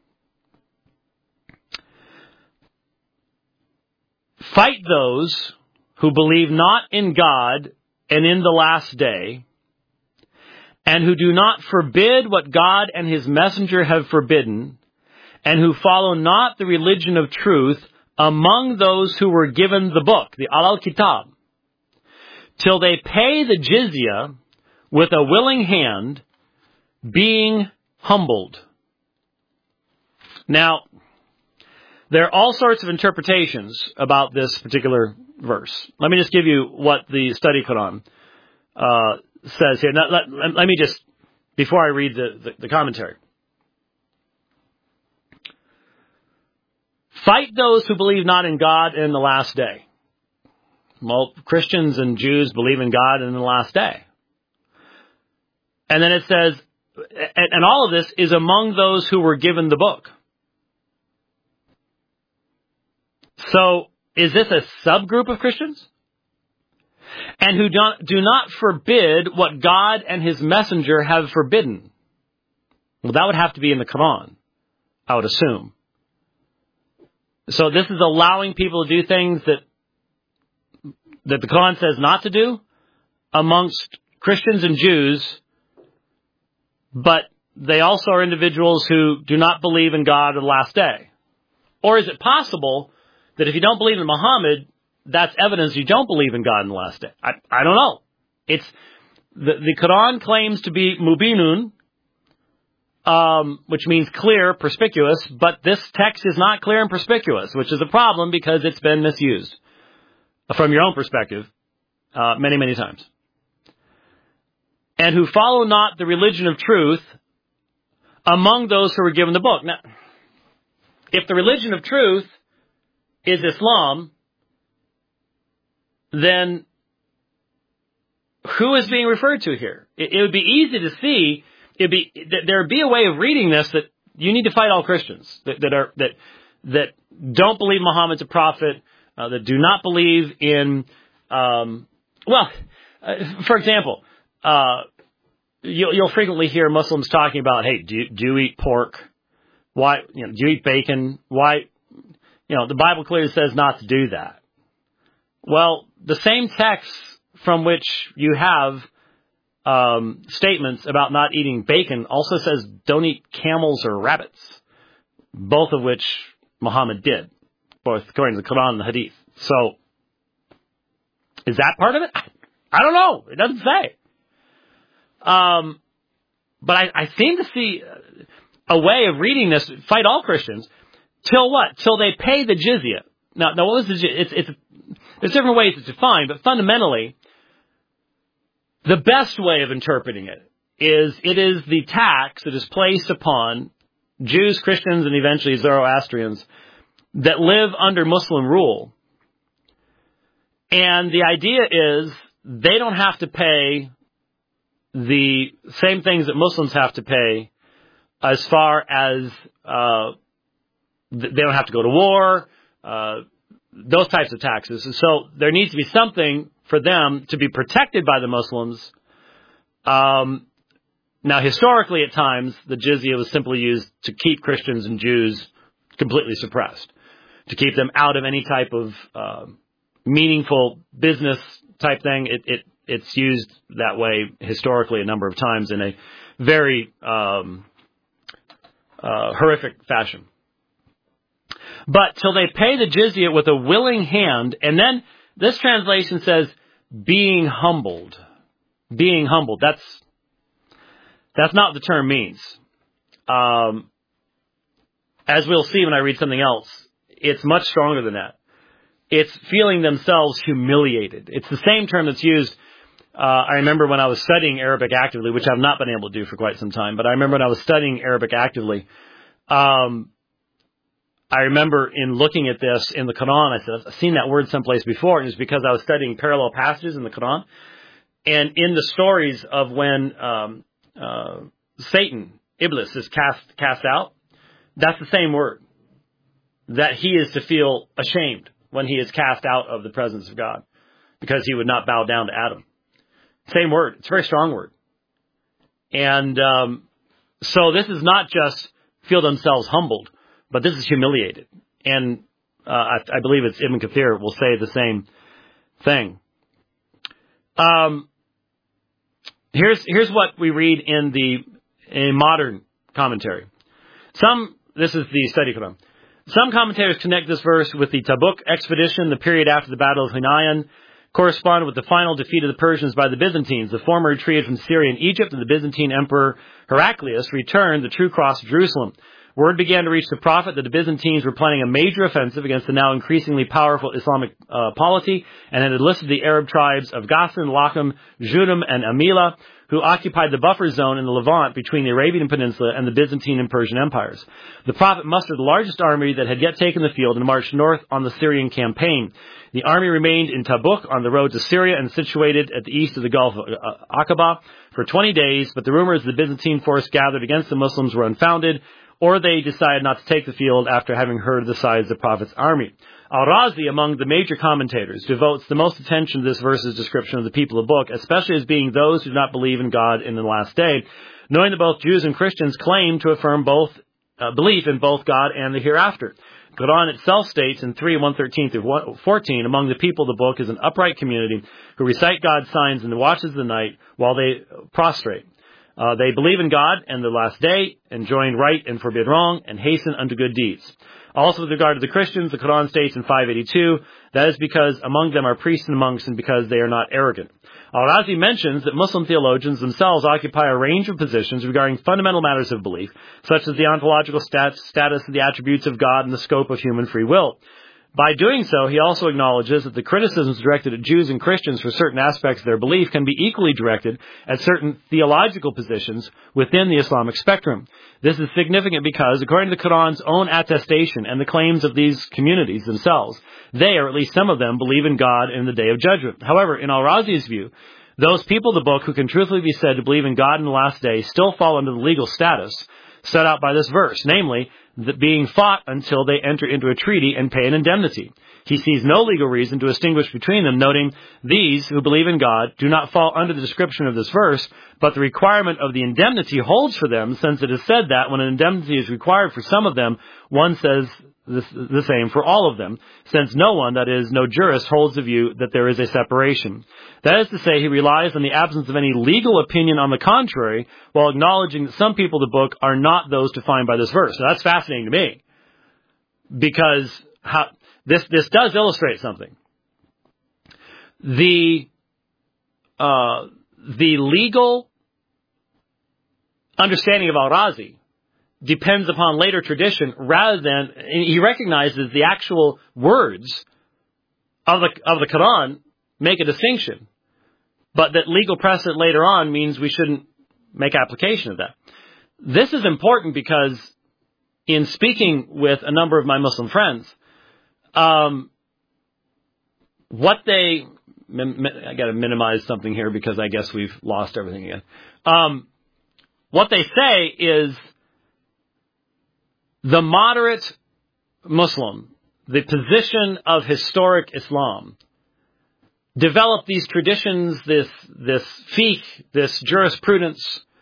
Fight those who believe not in God and in the last day, and who do not forbid what God and his messenger have forbidden, and who follow not the religion of truth among those who were given the book, the Al-Kitab, till they pay the jizya with a willing hand, being humbled. Now, there are all sorts of interpretations about this particular verse. Let me just give you what the Study Quran uh, says here. Now, let, let, let me just, before I read the, the, the commentary. Fight those who believe not in God and in the last day. Well, Christians and Jews believe in God and in the last day. And then it says, and, and all of this is among those who were given the book. So, is this a subgroup of Christians? And who don't, do not forbid what God and his messenger have forbidden. Well, that would have to be in the Quran, I would assume. So this is allowing people to do things that that the Quran says not to do amongst Christians and Jews, but they also are individuals who do not believe in God or the last day. Or is it possible that if you don't believe in Muhammad, that's evidence you don't believe in God in the last day? I, I don't know. It's the, the Quran claims to be mubinun, um, which means clear, perspicuous, but this text is not clear and perspicuous, which is a problem because it's been misused from your own perspective uh, many, many times. And who follow not the religion of truth among those who were given the book. Now, if the religion of truth is Islam, then who is being referred to here? It, it would be easy to see. It'd be there would be a way of reading this that you need to fight all Christians that, that are that that don't believe Muhammad's a prophet, uh, that do not believe in. Um, well, uh, for example, uh, you'll, you'll frequently hear Muslims talking about, hey, do you, do you eat pork? Why, you know, do you eat bacon? Why, you know, the Bible clearly says not to do that. Well, the same text from which you have um, statements about not eating bacon also says don't eat camels or rabbits, both of which Muhammad did, both according to the Quran and the Hadith. So, is that part of it? I don't know. It doesn't say. Um, but I, I seem to see a way of reading this, fight all Christians, till what? Till they pay the jizya. Now, now what was the jizya? It's, it's, there's different ways to define, but fundamentally, the best way of interpreting it is it is the tax that is placed upon Jews, Christians, and eventually Zoroastrians that live under Muslim rule. And the idea is they don't have to pay the same things that Muslims have to pay as far as uh, they don't have to go to war, uh, those types of taxes. And so there needs to be something for them to be protected by the Muslims. Um, now, historically, at times, the jizya was simply used to keep Christians and Jews completely suppressed, to keep them out of any type of uh, meaningful business type thing. It, it it's used that way historically a number of times in a very um, uh, horrific fashion. But till they pay the jizya with a willing hand, and then this translation says being humbled. Being humbled. That's that's not what the term means. Um, as we'll see when I read something else, it's much stronger than that. It's feeling themselves humiliated. It's the same term that's used. Uh, I remember when I was studying Arabic actively, which I've not been able to do for quite some time, but I remember when I was studying Arabic actively, um, I remember in looking at this in the Quran, I said, I've seen that word someplace before, and it's because I was studying parallel passages in the Quran. And in the stories of when um, uh, Satan, Iblis, is cast cast out, that's the same word, that he is to feel ashamed when he is cast out of the presence of God because he would not bow down to Adam. Same word. It's a very strong word. And um, so this is not just feel themselves humbled, but this is humiliated. And uh, I, I believe it's Ibn Kathir will say the same thing. Um, here's here's what we read in the in a modern commentary. Some this is the study Quran. Some commentators connect this verse with the Tabuk expedition, the period after the Battle of Hunayn, corresponded with the final defeat of the Persians by the Byzantines. The former retreated from Syria and Egypt, and the Byzantine Emperor Heraclius returned the true cross to Jerusalem. Word began to reach the prophet that the Byzantines were planning a major offensive against the now increasingly powerful Islamic uh, polity, and had enlisted the Arab tribes of Ghassan, Lakham, Judum, and Amila, who occupied the buffer zone in the Levant between the Arabian Peninsula and the Byzantine and Persian empires. The prophet mustered the largest army that had yet taken the field and marched north on the Syrian campaign. The army remained in Tabuk on the road to Syria and situated at the east of the Gulf of Aqaba for twenty days, but the rumors the Byzantine force gathered against the Muslims were unfounded, or they decided not to take the field after having heard the size of the prophet's army. Al-Razi, among the major commentators, devotes the most attention to this verse's description of the people of the book, especially as being those who do not believe in God in the last day. knowing that both Jews and Christians claim to affirm both uh, belief in both God and the hereafter. Quran itself states in three, one thirteen through one fourteen, among the people of the book is an upright community who recite God's signs in the watches of the night while they prostrate. Uh, they believe in God and the last day, enjoin right and forbid wrong, and hasten unto good deeds. Also, with regard to the Christians, the Quran states in five eighty-two, that is because among them are priests and monks and because they are not arrogant. Al-Razi mentions that Muslim theologians themselves occupy a range of positions regarding fundamental matters of belief, such as the ontological stat- status of the attributes of God and the scope of human free will. By doing so, he also acknowledges that the criticisms directed at Jews and Christians for certain aspects of their belief can be equally directed at certain theological positions within the Islamic spectrum. This is significant because, according to the Quran's own attestation and the claims of these communities themselves, they, or at least some of them, believe in God and in the Day of Judgment. However, in Al-Razi's view, those people of the book who can truthfully be said to believe in God in the last day still fall under the legal status set out by this verse, namely, that being fought until they enter into a treaty and pay an indemnity. He sees no legal reason to distinguish between them, noting these who believe in God do not fall under the description of this verse, but the requirement of the indemnity holds for them, since it is said that when an indemnity is required for some of them, one says this, the same for all of them, since no one, that is, no jurist, holds the view that there is a separation. That is to say, he relies on the absence of any legal opinion on the contrary, while acknowledging that some people of the book are not those defined by this verse. So that's fascinating to me, because how, this this does illustrate something. The uh, the legal understanding of Al-Razi depends upon later tradition rather than, he recognizes the actual words of the of the Quran make a distinction, but that legal precedent later on means we shouldn't make application of that. This is important because in speaking with a number of my Muslim friends, um, what they, I got to minimize something here because I guess we've lost everything again. Um, what they say is, the moderate Muslim, the position of historic Islam, developed these traditions, this this fiqh, this jurisprudence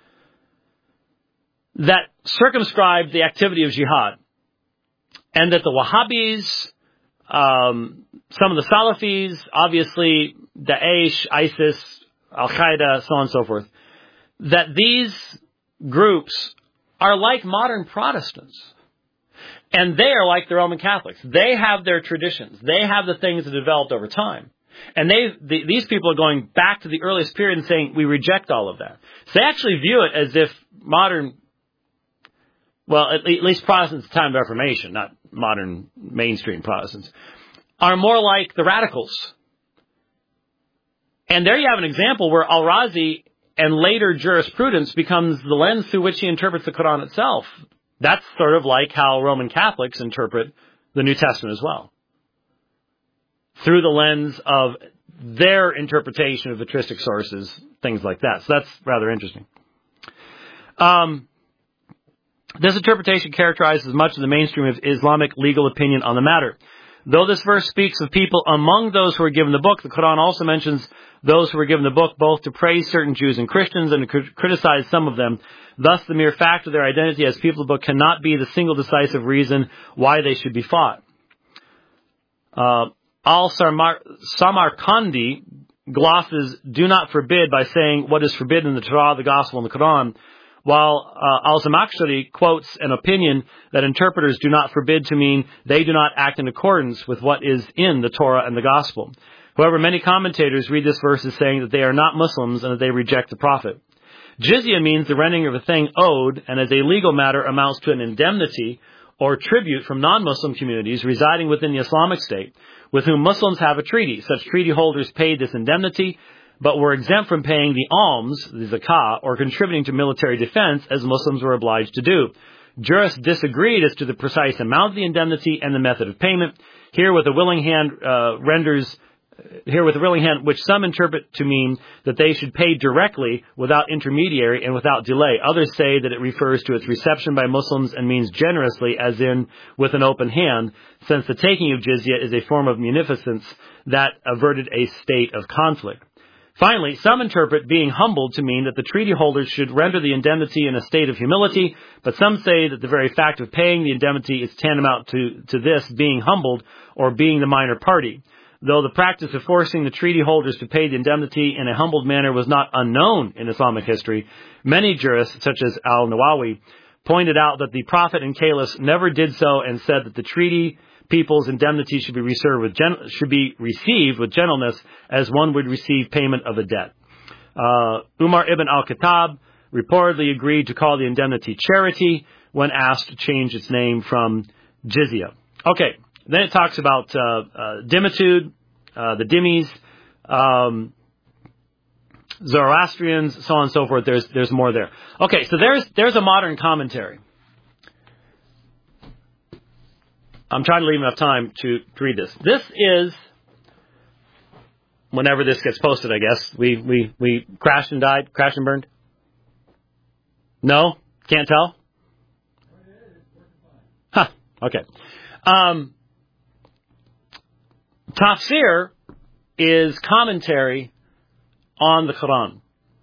that circumscribed the activity of jihad, and that the Wahhabis, um, some of the Salafis, obviously Daesh, ISIS, Al-Qaeda, so on and so forth, that these groups are like modern Protestants. And they are like the Roman Catholics. They have their traditions. They have the things that developed over time. And they, the, these people are going back to the earliest period and saying, we reject all of that. So they actually view it as if modern, well, at least Protestants at the time of Reformation, not modern mainstream Protestants, are more like the radicals. And there you have an example where Al-Razi and later jurisprudence becomes the lens through which he interprets the Quran itself. That's sort of like how Roman Catholics interpret the New Testament as well, through the lens of their interpretation of patristic sources, things like that. So that's rather interesting. Um, this interpretation characterizes much of the mainstream of Islamic legal opinion on the matter. Though this verse speaks of people among those who are given the book, the Quran also mentions those who were given the book both to praise certain Jews and Christians and to criticize some of them. Thus, the mere fact of their identity as people of the book cannot be the single decisive reason why they should be fought. Uh, Al-Samarkandi glosses do not forbid by saying what is forbidden in the Torah, the Gospel, and the Quran, while uh, Al-Zamakhshari quotes an opinion that interpreters do not forbid to mean they do not act in accordance with what is in the Torah and the Gospel. However, many commentators read this verse as saying that they are not Muslims and that they reject the Prophet. Jizya means the rendering of a thing owed, and as a legal matter amounts to an indemnity or tribute from non-Muslim communities residing within the Islamic State, with whom Muslims have a treaty. Such treaty holders paid this indemnity, but were exempt from paying the alms, the zakah, or contributing to military defense, as Muslims were obliged to do. Jurists disagreed as to the precise amount of the indemnity and the method of payment. Here, with a willing hand uh, renders Here with a willing hand, which some interpret to mean that they should pay directly without intermediary and without delay. Others say that it refers to its reception by Muslims and means generously, as in with an open hand, since the taking of jizya is a form of munificence that averted a state of conflict. Finally, some interpret being humbled to mean that the treaty holders should render the indemnity in a state of humility, but some say that the very fact of paying the indemnity is tantamount to, to this being humbled or being the minor party. Though the practice of forcing the treaty holders to pay the indemnity in a humbled manner was not unknown in Islamic history, many jurists, such as al-Nawawi, pointed out that the Prophet and Caliph never did so and said that the treaty people's indemnity should be reserved with gen- should be received with gentleness as one would receive payment of a debt. Uh, Umar ibn al-Khattab reportedly agreed to call the indemnity charity when asked to change its name from jizya. Okay, then it talks about uh, uh, dimitude, uh, the dhimmis, um, Zoroastrians, so on and so forth. There's there's more there. Okay, so there's there's a modern commentary. I'm trying to leave enough time to, to read this. This is, whenever this gets posted, I guess, we, we, we crashed and died, crashed and burned? No? Can't tell? Huh, okay. Um, Tafsir is commentary on the Quran.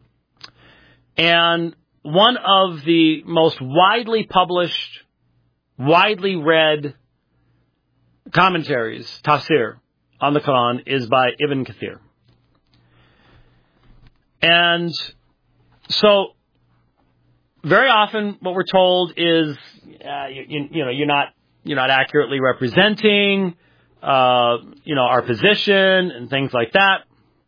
And one of the most widely published, widely read commentaries, tafsir, on the Quran is by Ibn Kathir. And so, very often what we're told is, uh, you, you, you know, you're not, you're not accurately representing, uh, you know, our position and things like that.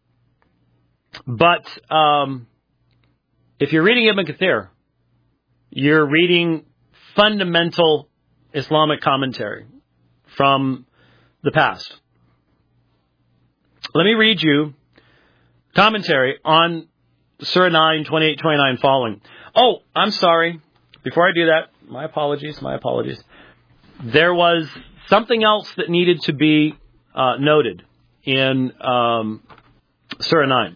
But, um, if you're reading Ibn Kathir, you're reading fundamental Islamic commentary from the past. Let me read you commentary on Surah nine, twenty-eight, twenty-nine following. Oh, I'm sorry. Before I do that, my apologies, my apologies. There was something else that needed to be uh, noted in um, Surah nine.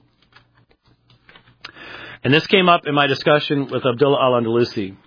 And this came up in my discussion with Abdullah al-Andalusi.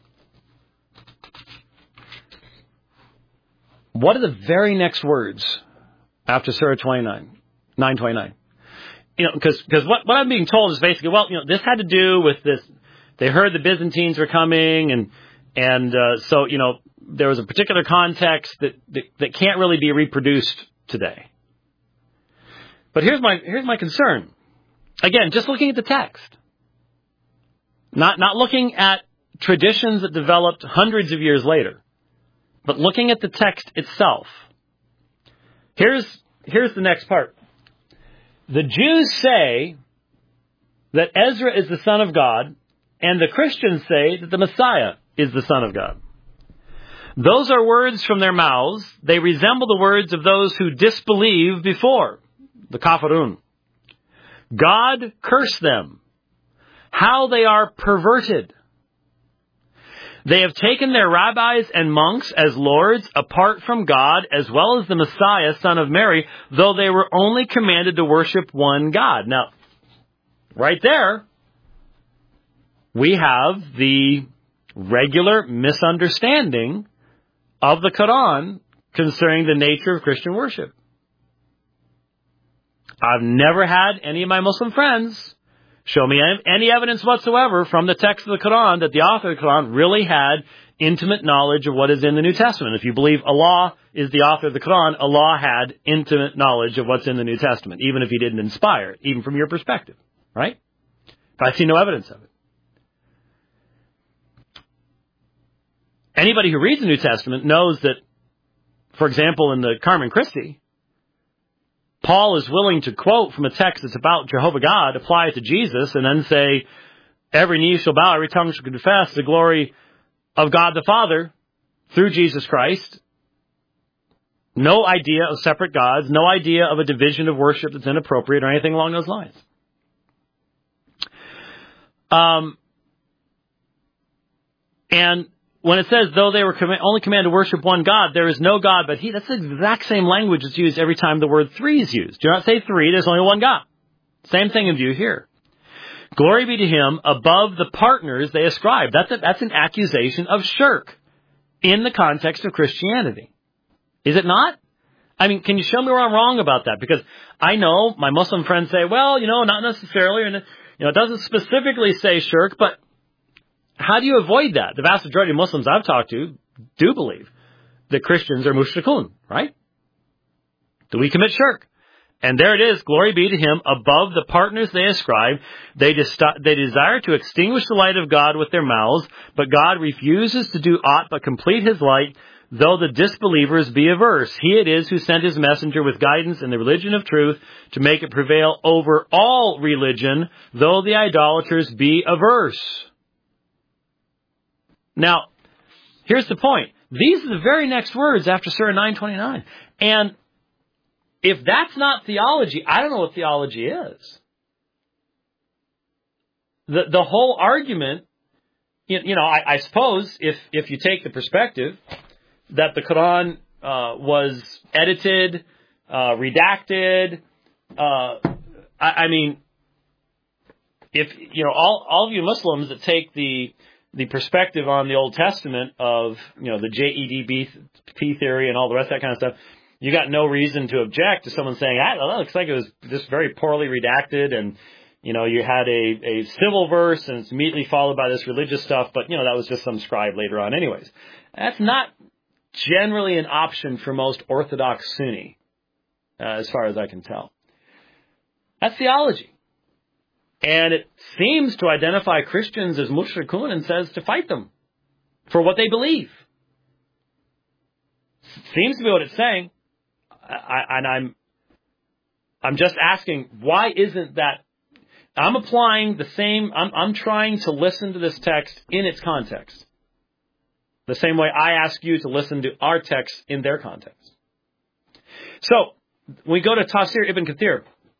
What are the very next words after Surah twenty-nine, nine twenty-nine? You know, because because what, what I'm being told is basically, well, you know, this had to do with this. They heard the Byzantines were coming, and and uh, so you know there was a particular context that, that that can't really be reproduced today. But here's my here's my concern. Again, just looking at the text, not not looking at traditions that developed hundreds of years later. But looking at the text itself, here's here's the next part. The Jews say that Ezra is the Son of God, and the Christians say that the Messiah is the Son of God. Those are words from their mouths. They resemble the words of those who disbelieved before, the Kafirun. God curse them. How they are perverted. They have taken their rabbis and monks as lords apart from God, as well as the Messiah, son of Mary, though they were only commanded to worship one God. Now, right there, we have the regular misunderstanding of the Quran concerning the nature of Christian worship. I've never had any of my Muslim friends show me any evidence whatsoever from the text of the Quran that the author of the Quran really had intimate knowledge of what is in the New Testament. If you believe Allah is the author of the Quran, Allah had intimate knowledge of what's in the New Testament, even if he didn't inspire it, even from your perspective, right? But I see no evidence of it. Anybody who reads the New Testament knows that, for example, in the Carmen Christi, Paul is willing to quote from a text that's about Jehovah God, apply it to Jesus, and then say, every knee shall bow, every tongue shall confess the glory of God the Father through Jesus Christ. No idea of separate gods, no idea of a division of worship that's inappropriate or anything along those lines. Um, and when it says, though they were comm- only commanded to worship one God, there is no God but He, that's the exact same language that's used every time the word three is used. Do not say three, there's only one God. Same thing in view here. Glory be to Him above the partners they ascribe. That's, a, that's an accusation of shirk in the context of Christianity. Is it not? I mean, can you show me where I'm wrong about that? Because I know my Muslim friends say, well, you know, not necessarily, and you know, it doesn't specifically say shirk, but how do you avoid that? The vast majority of Muslims I've talked to do believe that Christians are mushrikun, right? Do we commit shirk? And there it is, glory be to him, above the partners they ascribe. They, dest- they desire to extinguish the light of God with their mouths, but God refuses to do aught but complete his light, though the disbelievers be averse. He it is who sent his messenger with guidance in the religion of truth to make it prevail over all religion, though the idolaters be averse. Now, here's the point. These are the very next words after Surah nine twenty-nine. And if that's not theology, I don't know what theology is. The the whole argument, you, you know, I, I suppose if, if you take the perspective that the Quran uh, was edited, uh, redacted, uh, I, I mean, if, you know, all, all of you Muslims that take the the perspective on the Old Testament of, you know, the J E D B theory and all the rest of that kind of stuff, you got no reason to object to someone saying, ah, that looks like it was just very poorly redacted, and, you know, you had a, a civil verse and it's immediately followed by this religious stuff, but, you know, that was just some scribe later on anyways. That's not generally an option for most Orthodox Sunni, uh, as far as I can tell. That's theology. And it seems to identify Christians as mushrikun and says to fight them for what they believe. Seems to be what it's saying. I, and I'm, I'm just asking, why isn't that? I'm applying the same, I'm, I'm trying to listen to this text in its context. The same way I ask you to listen to our text in their context. So, we go to Tafsir Ibn Kathir.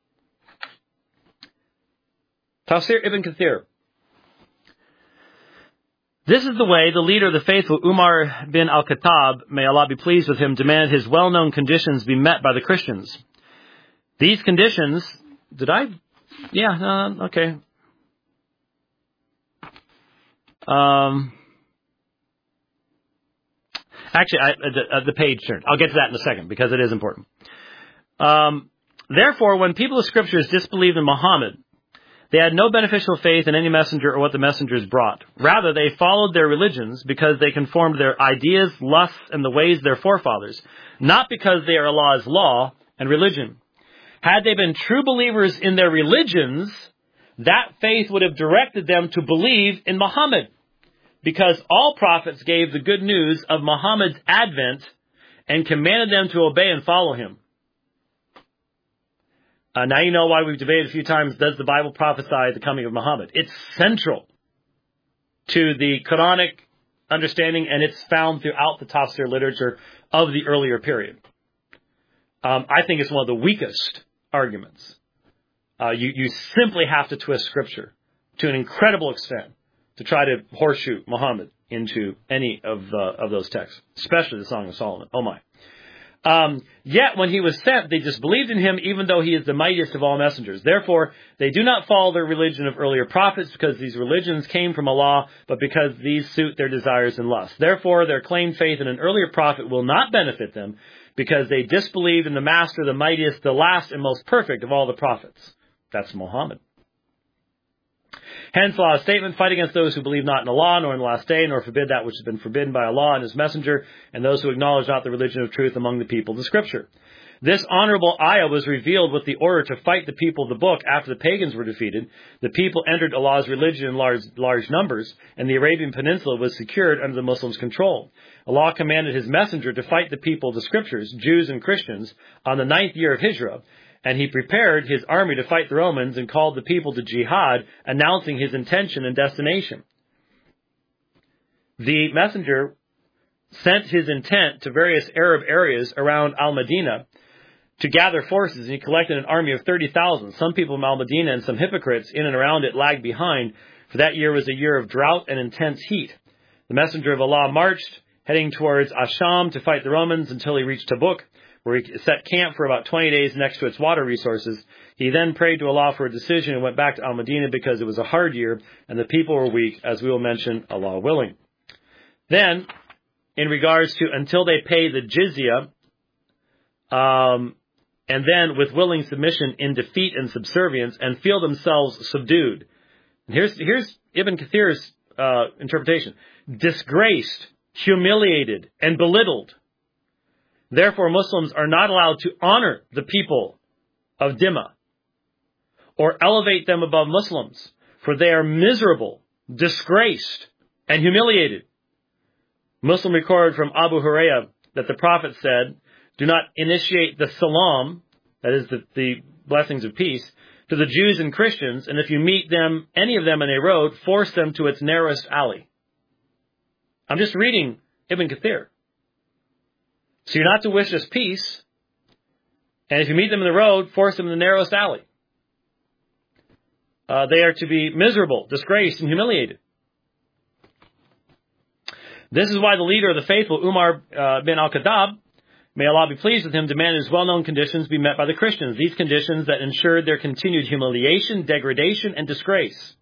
Tafsir Ibn Kathir. This is the way the leader of the faithful, Umar bin al-Khattab, may Allah be pleased with him, demanded his well-known conditions be met by the Christians. These conditions, did I? Yeah, uh, okay. Um, actually, I, the, uh, the page turned. I'll get to that in a second because it is important. Um, therefore, when people of Scriptures disbelieved in Muhammad, they had no beneficial faith in any messenger or what the messengers brought. Rather, they followed their religions because they conformed their ideas, lusts, and the ways of their forefathers, not because they are Allah's law and religion. Had they been true believers in their religions, that faith would have directed them to believe in Muhammad, because all prophets gave the good news of Muhammad's advent and commanded them to obey and follow him. Uh, now you know why we've debated a few times, does the Bible prophesy the coming of Muhammad? It's central to the Quranic understanding, and it's found throughout the tafsir literature of the earlier period. Um, I think it's one of the weakest arguments. Uh, you, you simply have to twist Scripture to an incredible extent to try to horseshoe Muhammad into any of uh, of those texts, especially the Song of Solomon. Oh my. Um, yet when he was sent, they disbelieved in him, even though he is the mightiest of all messengers. Therefore, they do not follow their religion of earlier prophets, because these religions came from Allah, but because these suit their desires and lusts. Therefore, their claimed faith in an earlier prophet will not benefit them, because they disbelieved in the master, the mightiest, the last and most perfect of all the prophets. That's Muhammad. Hence, Allah's statement, fight against those who believe not in Allah, nor in the last day, nor forbid that which has been forbidden by Allah and His Messenger, and those who acknowledge not the religion of truth among the people of the Scripture. This honorable ayah was revealed with the order to fight the people of the book after the pagans were defeated. The people entered Allah's religion in large, large numbers, and the Arabian Peninsula was secured under the Muslims' control. Allah commanded His Messenger to fight the people of the Scriptures, Jews and Christians, on the ninth year of Hijrah, and He prepared His army to fight the Romans and called the people to jihad, announcing His intention and destination. The Messenger sent His intent to various Arab areas around Al-Madinah to gather forces, and He collected an army of thirty thousand. Some people from Al-Madinah and some hypocrites in and around it lagged behind, for that year was a year of drought and intense heat. The Messenger of Allah marched, heading towards Asham to fight the Romans until he reached Tabuk, where he set camp for about twenty days next to its water resources. He then prayed to Allah for a decision and went back to Al-Madinah because it was a hard year and the people were weak, as we will mention, Allah willing. Then, in regards to until they pay the jizya, Um, and then with willing submission in defeat and subservience, and feel themselves subdued. And here's, here's Ibn Kathir's uh, interpretation. Disgraced, humiliated, and belittled. Therefore, Muslims are not allowed to honor the people of Dimma or elevate them above Muslims, for they are miserable, disgraced, and humiliated. Muslim recorded from Abu Hurairah that the Prophet said, do not initiate the salam, that is the, the blessings of peace, to the Jews and Christians, and if you meet them, any of them in a road, force them to its narrowest alley. I'm just reading Ibn Kathir. So you're not to wish us peace, and if you meet them in the road, force them in the narrowest alley. Uh, they are to be miserable, disgraced, and humiliated. This is why the leader of the faithful, Umar uh, bin al-Khattab, may Allah be pleased with him, demanded his well-known conditions be met by the Christians. These conditions that ensured their continued humiliation, degradation, and disgrace.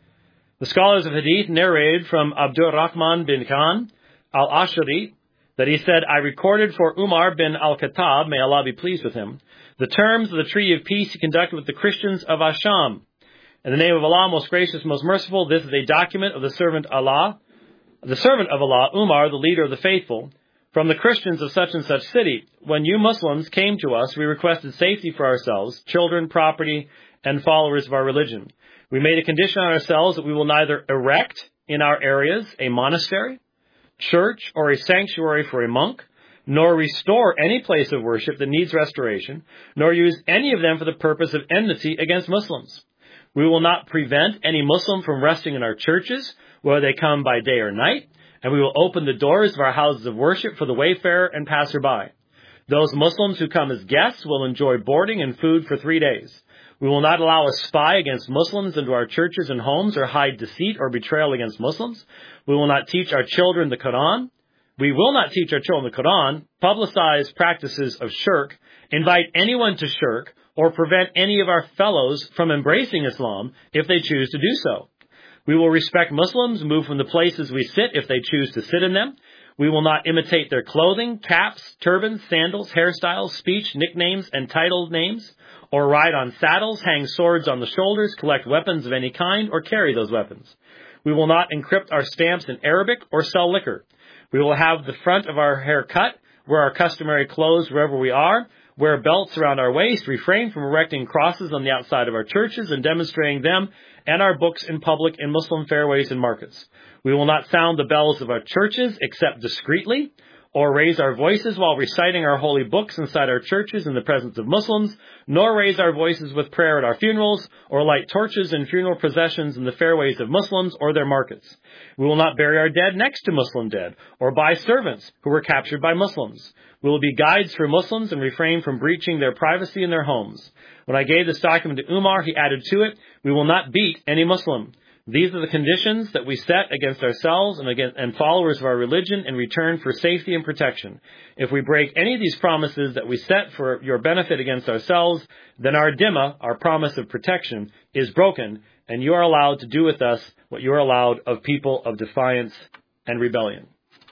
The scholars of Hadith narrated from Abdur Rahman bin Khan al-Ashari that he said, I recorded for Umar bin al-Khattab, may Allah be pleased with him, the terms of the treaty of peace he conducted with the Christians of Asham. In the name of Allah, most gracious, most merciful, this is a document of the servant Allah, the servant of Allah, Umar, the leader of the faithful, from the Christians of such and such city. When you Muslims came to us, we requested safety for ourselves, children, property, and followers of our religion. We made a condition on ourselves that we will neither erect in our areas a monastery, church, or a sanctuary for a monk, nor restore any place of worship that needs restoration, nor use any of them for the purpose of enmity against Muslims. We will not prevent any Muslim from resting in our churches, whether they come by day or night, and we will open the doors of our houses of worship for the wayfarer and passerby. Those Muslims who come as guests will enjoy boarding and food for three days. We will not allow a spy against Muslims into our churches and homes or hide deceit or betrayal against Muslims. We will not teach our children the Quran. We will not teach our children the Quran, publicize practices of shirk, invite anyone to shirk, or prevent any of our fellows from embracing Islam if they choose to do so. We will respect Muslims, move from the places we sit if they choose to sit in them. We will not imitate their clothing, caps, turbans, sandals, hairstyles, speech, nicknames, and titled names, or ride on saddles, hang swords on the shoulders, collect weapons of any kind, or carry those weapons. We will not encrypt our stamps in Arabic or sell liquor. We will have the front of our hair cut, wear our customary clothes wherever we are, wear belts around our waist, refrain from erecting crosses on the outside of our churches and demonstrating them and our books in public in Muslim fairways and markets. We will not sound the bells of our churches except discreetly, or raise our voices while reciting our holy books inside our churches in the presence of Muslims, nor raise our voices with prayer at our funerals, or light torches in funeral processions in the fairways of Muslims or their markets. We will not bury our dead next to Muslim dead, or buy servants who were captured by Muslims. We will be guides for Muslims and refrain from breaching their privacy in their homes. When I gave this document to Umar, he added to it, we will not beat any Muslim. These are the conditions that we set against ourselves and against, and followers of our religion in return for safety and protection. If we break any of these promises that we set for your benefit against ourselves, then our dhimma, our promise of protection, is broken, and you are allowed to do with us what you are allowed of people of defiance and rebellion.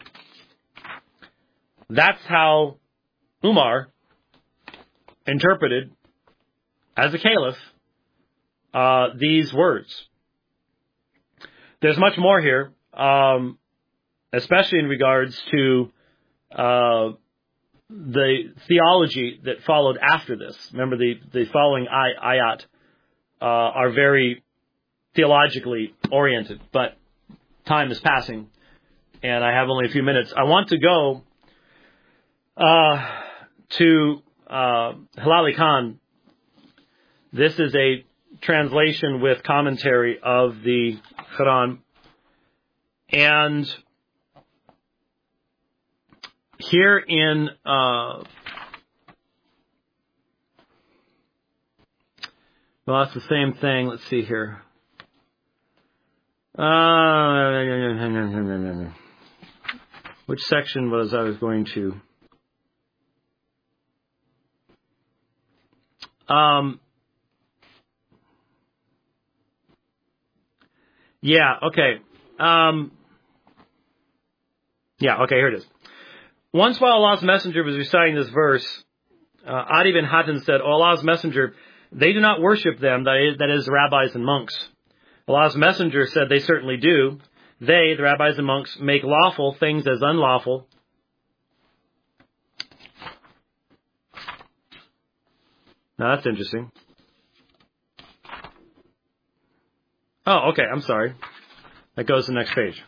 That's how Umar interpreted, as a caliph, uh, these words. There's much more here, um, especially in regards to uh, the theology that followed after this. Remember, the, the following ay- ayat uh, are very theologically oriented, but time is passing, and I have only a few minutes. I want to go uh, to uh, Hilali Khan. This is a translation with commentary of the Quran, and here in uh, well, that's the same thing. Let's see here. Uh, which section was I was going to? Um. Yeah, okay. Um, yeah, okay, here it is. Once while Allah's messenger was reciting this verse, Uh, Adi bin Hatim said, "O Allah's messenger, they do not worship them, that is, that is rabbis and monks." Allah's messenger said they certainly do. They, the rabbis and monks, make lawful things as unlawful. Now that's interesting. Oh, okay, I'm sorry. That goes to the next page.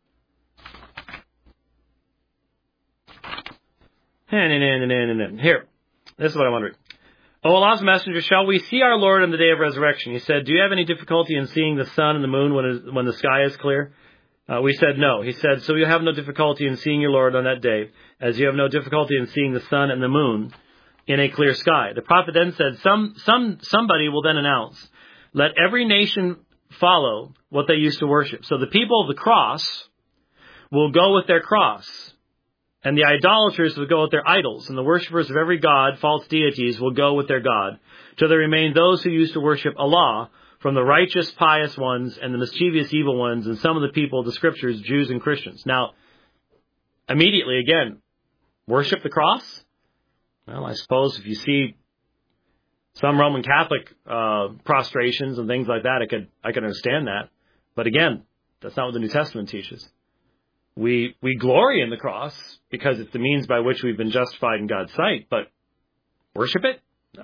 Here, this is what I'm wondering. O Allah's messenger, shall we see our Lord on the day of resurrection? He said, do you have any difficulty in seeing the sun and the moon when, it, when the sky is clear? Uh, we said no. He said, so you have no difficulty in seeing your Lord on that day, as you have no difficulty in seeing the sun and the moon in a clear sky. The prophet then said, some, some, somebody will then announce, let every nation follow what they used to worship. So the people of the cross will go with their cross, and the idolaters will go with their idols, and the worshippers of every god, false deities, will go with their god, till there remain those who used to worship Allah, from the righteous, pious ones, and the mischievous, evil ones, and some of the people of the scriptures, Jews and Christians. Now, immediately, again, worship the cross? Well, I suppose if you see some Roman Catholic uh, prostrations and things like that, I could I could understand that. But again, that's not what the New Testament teaches. We we glory in the cross because it's the means by which we've been justified in God's sight, but worship it? No.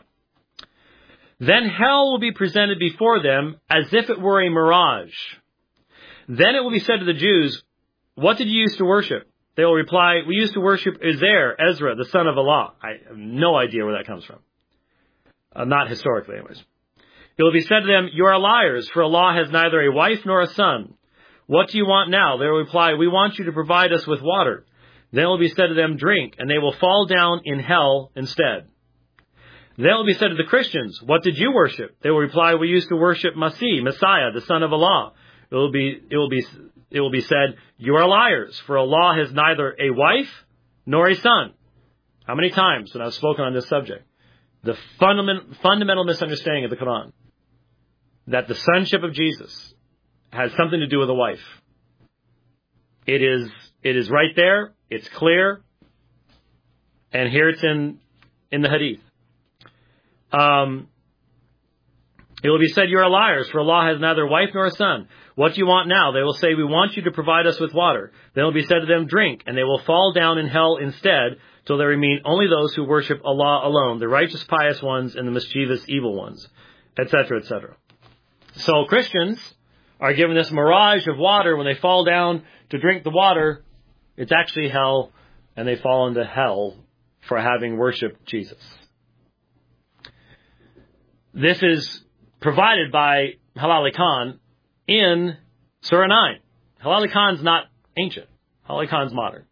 Then hell will be presented before them as if it were a mirage. Then it will be said to the Jews, what did you use to worship? They will reply, we used to worship Ezer, Ezra, the son of Allah. I have no idea where that comes from. Uh, not historically, anyways. It will be said to them, you are liars, for Allah has neither a wife nor a son. What do you want now? They will reply, we want you to provide us with water. Then it will be said to them, drink, and they will fall down in hell instead. Then it will be said to the Christians, what did you worship? They will reply, we used to worship Masih, Messiah, the son of Allah. It will be, it will be, it will be said, you are liars, for Allah has neither a wife nor a son. How many times when I've spoken on this subject? The fundament, fundamental misunderstanding of the Quran, that the sonship of Jesus has something to do with a wife. It is, it is right there. It's clear. And here it's in, in the Hadith. Um, it will be said, you are liars, for Allah has neither wife nor a son. What do you want now? They will say, we want you to provide us with water. Then it will be said to them, drink, and they will fall down in hell instead, till there remain only those who worship Allah alone, the righteous, pious ones, and the mischievous, evil ones, et cetera, et cetera. So Christians are given this mirage of water. When they fall down to drink the water, it's actually hell, and they fall into hell for having worshipped Jesus. This is provided by Halali Khan in Surah nine. Halali Khan's not ancient. Halali Khan's modern.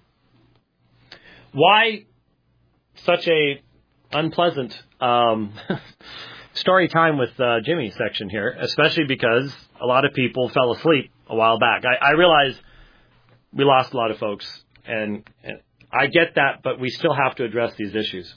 Why such a unpleasant um, story time with uh, Jimmy section here, especially because a lot of people fell asleep a while back. I, I realize we lost a lot of folks, and, and I get that, but we still have to address these issues.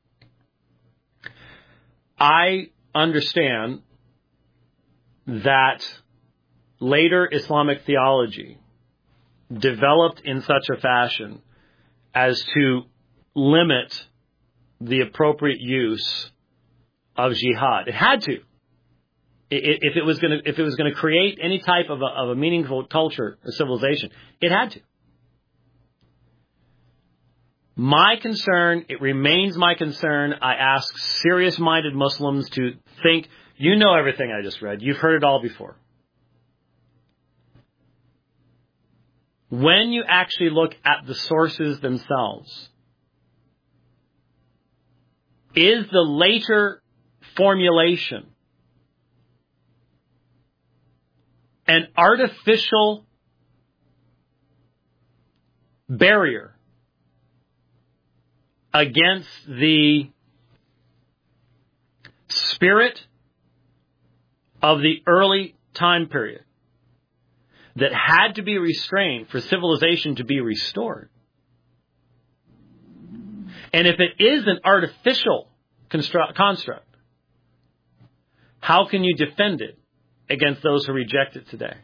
I understand that later Islamic theology developed in such a fashion as to limit the appropriate use of jihad. It had to. If it was going to, if it was going to create any type of a, of a meaningful culture or civilization, it had to. My concern, it remains my concern. I ask serious-minded Muslims to think, you know everything I just read. You've heard it all before. When you actually look at the sources themselves, is the later formulation an artificial barrier against the spirit of the early time period that had to be restrained for civilization to be restored? And if it is an artificial construct, construct, how can you defend it against those who reject it today?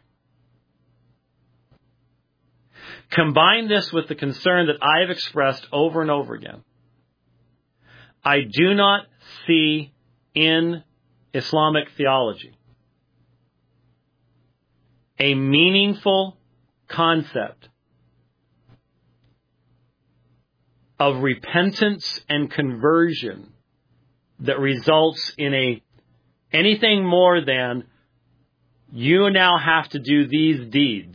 Combine this with the concern that I have expressed over and over again I do not see in Islamic theology a meaningful concept of repentance and conversion that results in a anything more than you now have to do these deeds.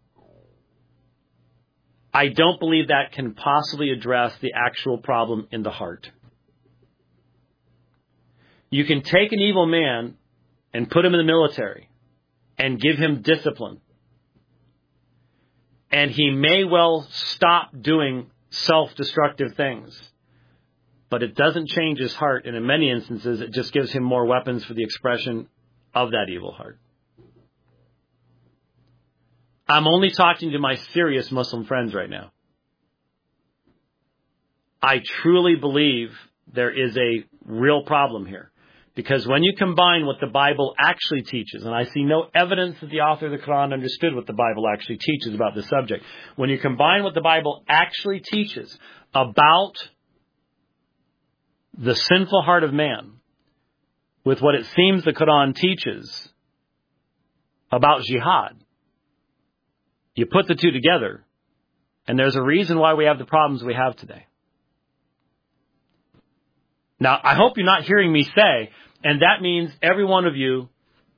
I don't believe that can possibly address the actual problem in the heart. You can take an evil man and put him in the military and give him discipline, and he may well stop doing self-destructive things, but it doesn't change his heart, and in many instances it just gives him more weapons for the expression of that evil heart. I'm only talking to my serious Muslim friends right now. I truly believe there is a real problem here. Because when you combine what the Bible actually teaches, and I see no evidence that the author of the Quran understood what the Bible actually teaches about this subject. When you combine what the Bible actually teaches about the sinful heart of man with what it seems the Quran teaches about jihad, you put the two together, and there's a reason why we have the problems we have today. Now, I hope you're not hearing me say, and that means every one of you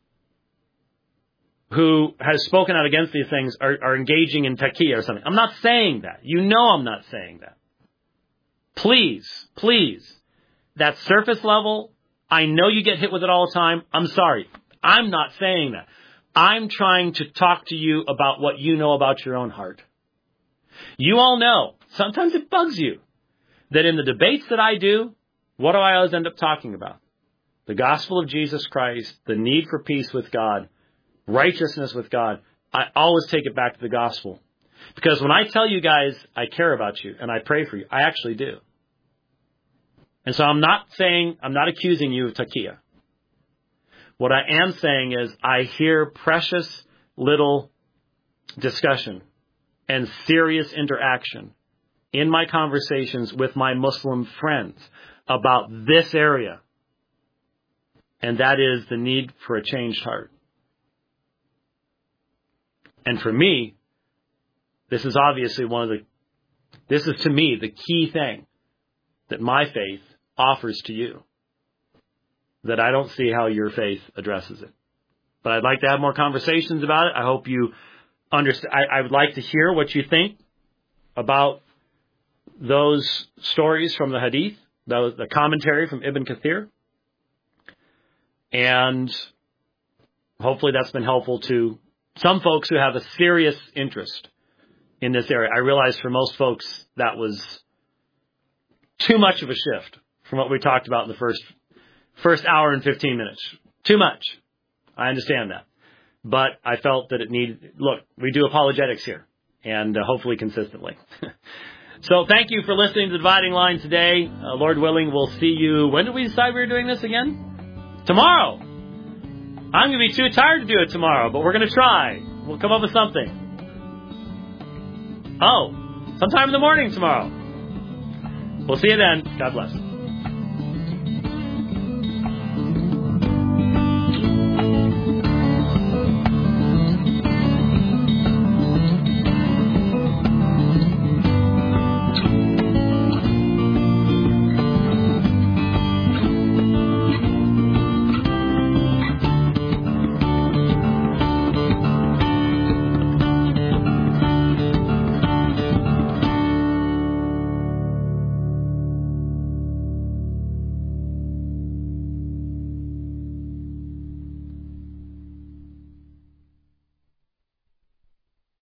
who has spoken out against these things are, are engaging in taqiyya or something. I'm not saying that. You know I'm not saying that. Please, please, that surface level, I know you get hit with it all the time. I'm sorry. I'm not saying that. I'm trying to talk to you about what you know about your own heart. You all know, sometimes it bugs you, that in the debates that I do, what do I always end up talking about? The gospel of Jesus Christ, the need for peace with God, righteousness with God. I always take it back to the gospel. Because when I tell you guys I care about you and I pray for you, I actually do. And so I'm not saying, I'm not accusing you of taqiyya. What I am saying is I hear precious little discussion and serious interaction in my conversations with my Muslim friends about this area. And that is the need for a changed heart. And for me, this is obviously one of the, this is to me the key thing that my faith offers to you, that I don't see how your faith addresses it. But I'd like to have more conversations about it. I hope you understand. I, I would like to hear what you think about those stories from the Hadith, the, the commentary from Ibn Kathir. And hopefully that's been helpful to some folks who have a serious interest in this area. I realize for most folks that was too much of a shift from what we talked about in the first first hour and fifteen minutes. Too much. I understand that. But I felt that it needed, look, we do apologetics here, and uh, hopefully consistently. So thank you for listening to The Dividing Line today. Uh, Lord willing, we'll see you. When did we decide we were doing this again? Tomorrow. I'm going to be too tired to do it tomorrow, but we're going to try. We'll come up with something. Oh, sometime in the morning tomorrow. We'll see you then. God bless.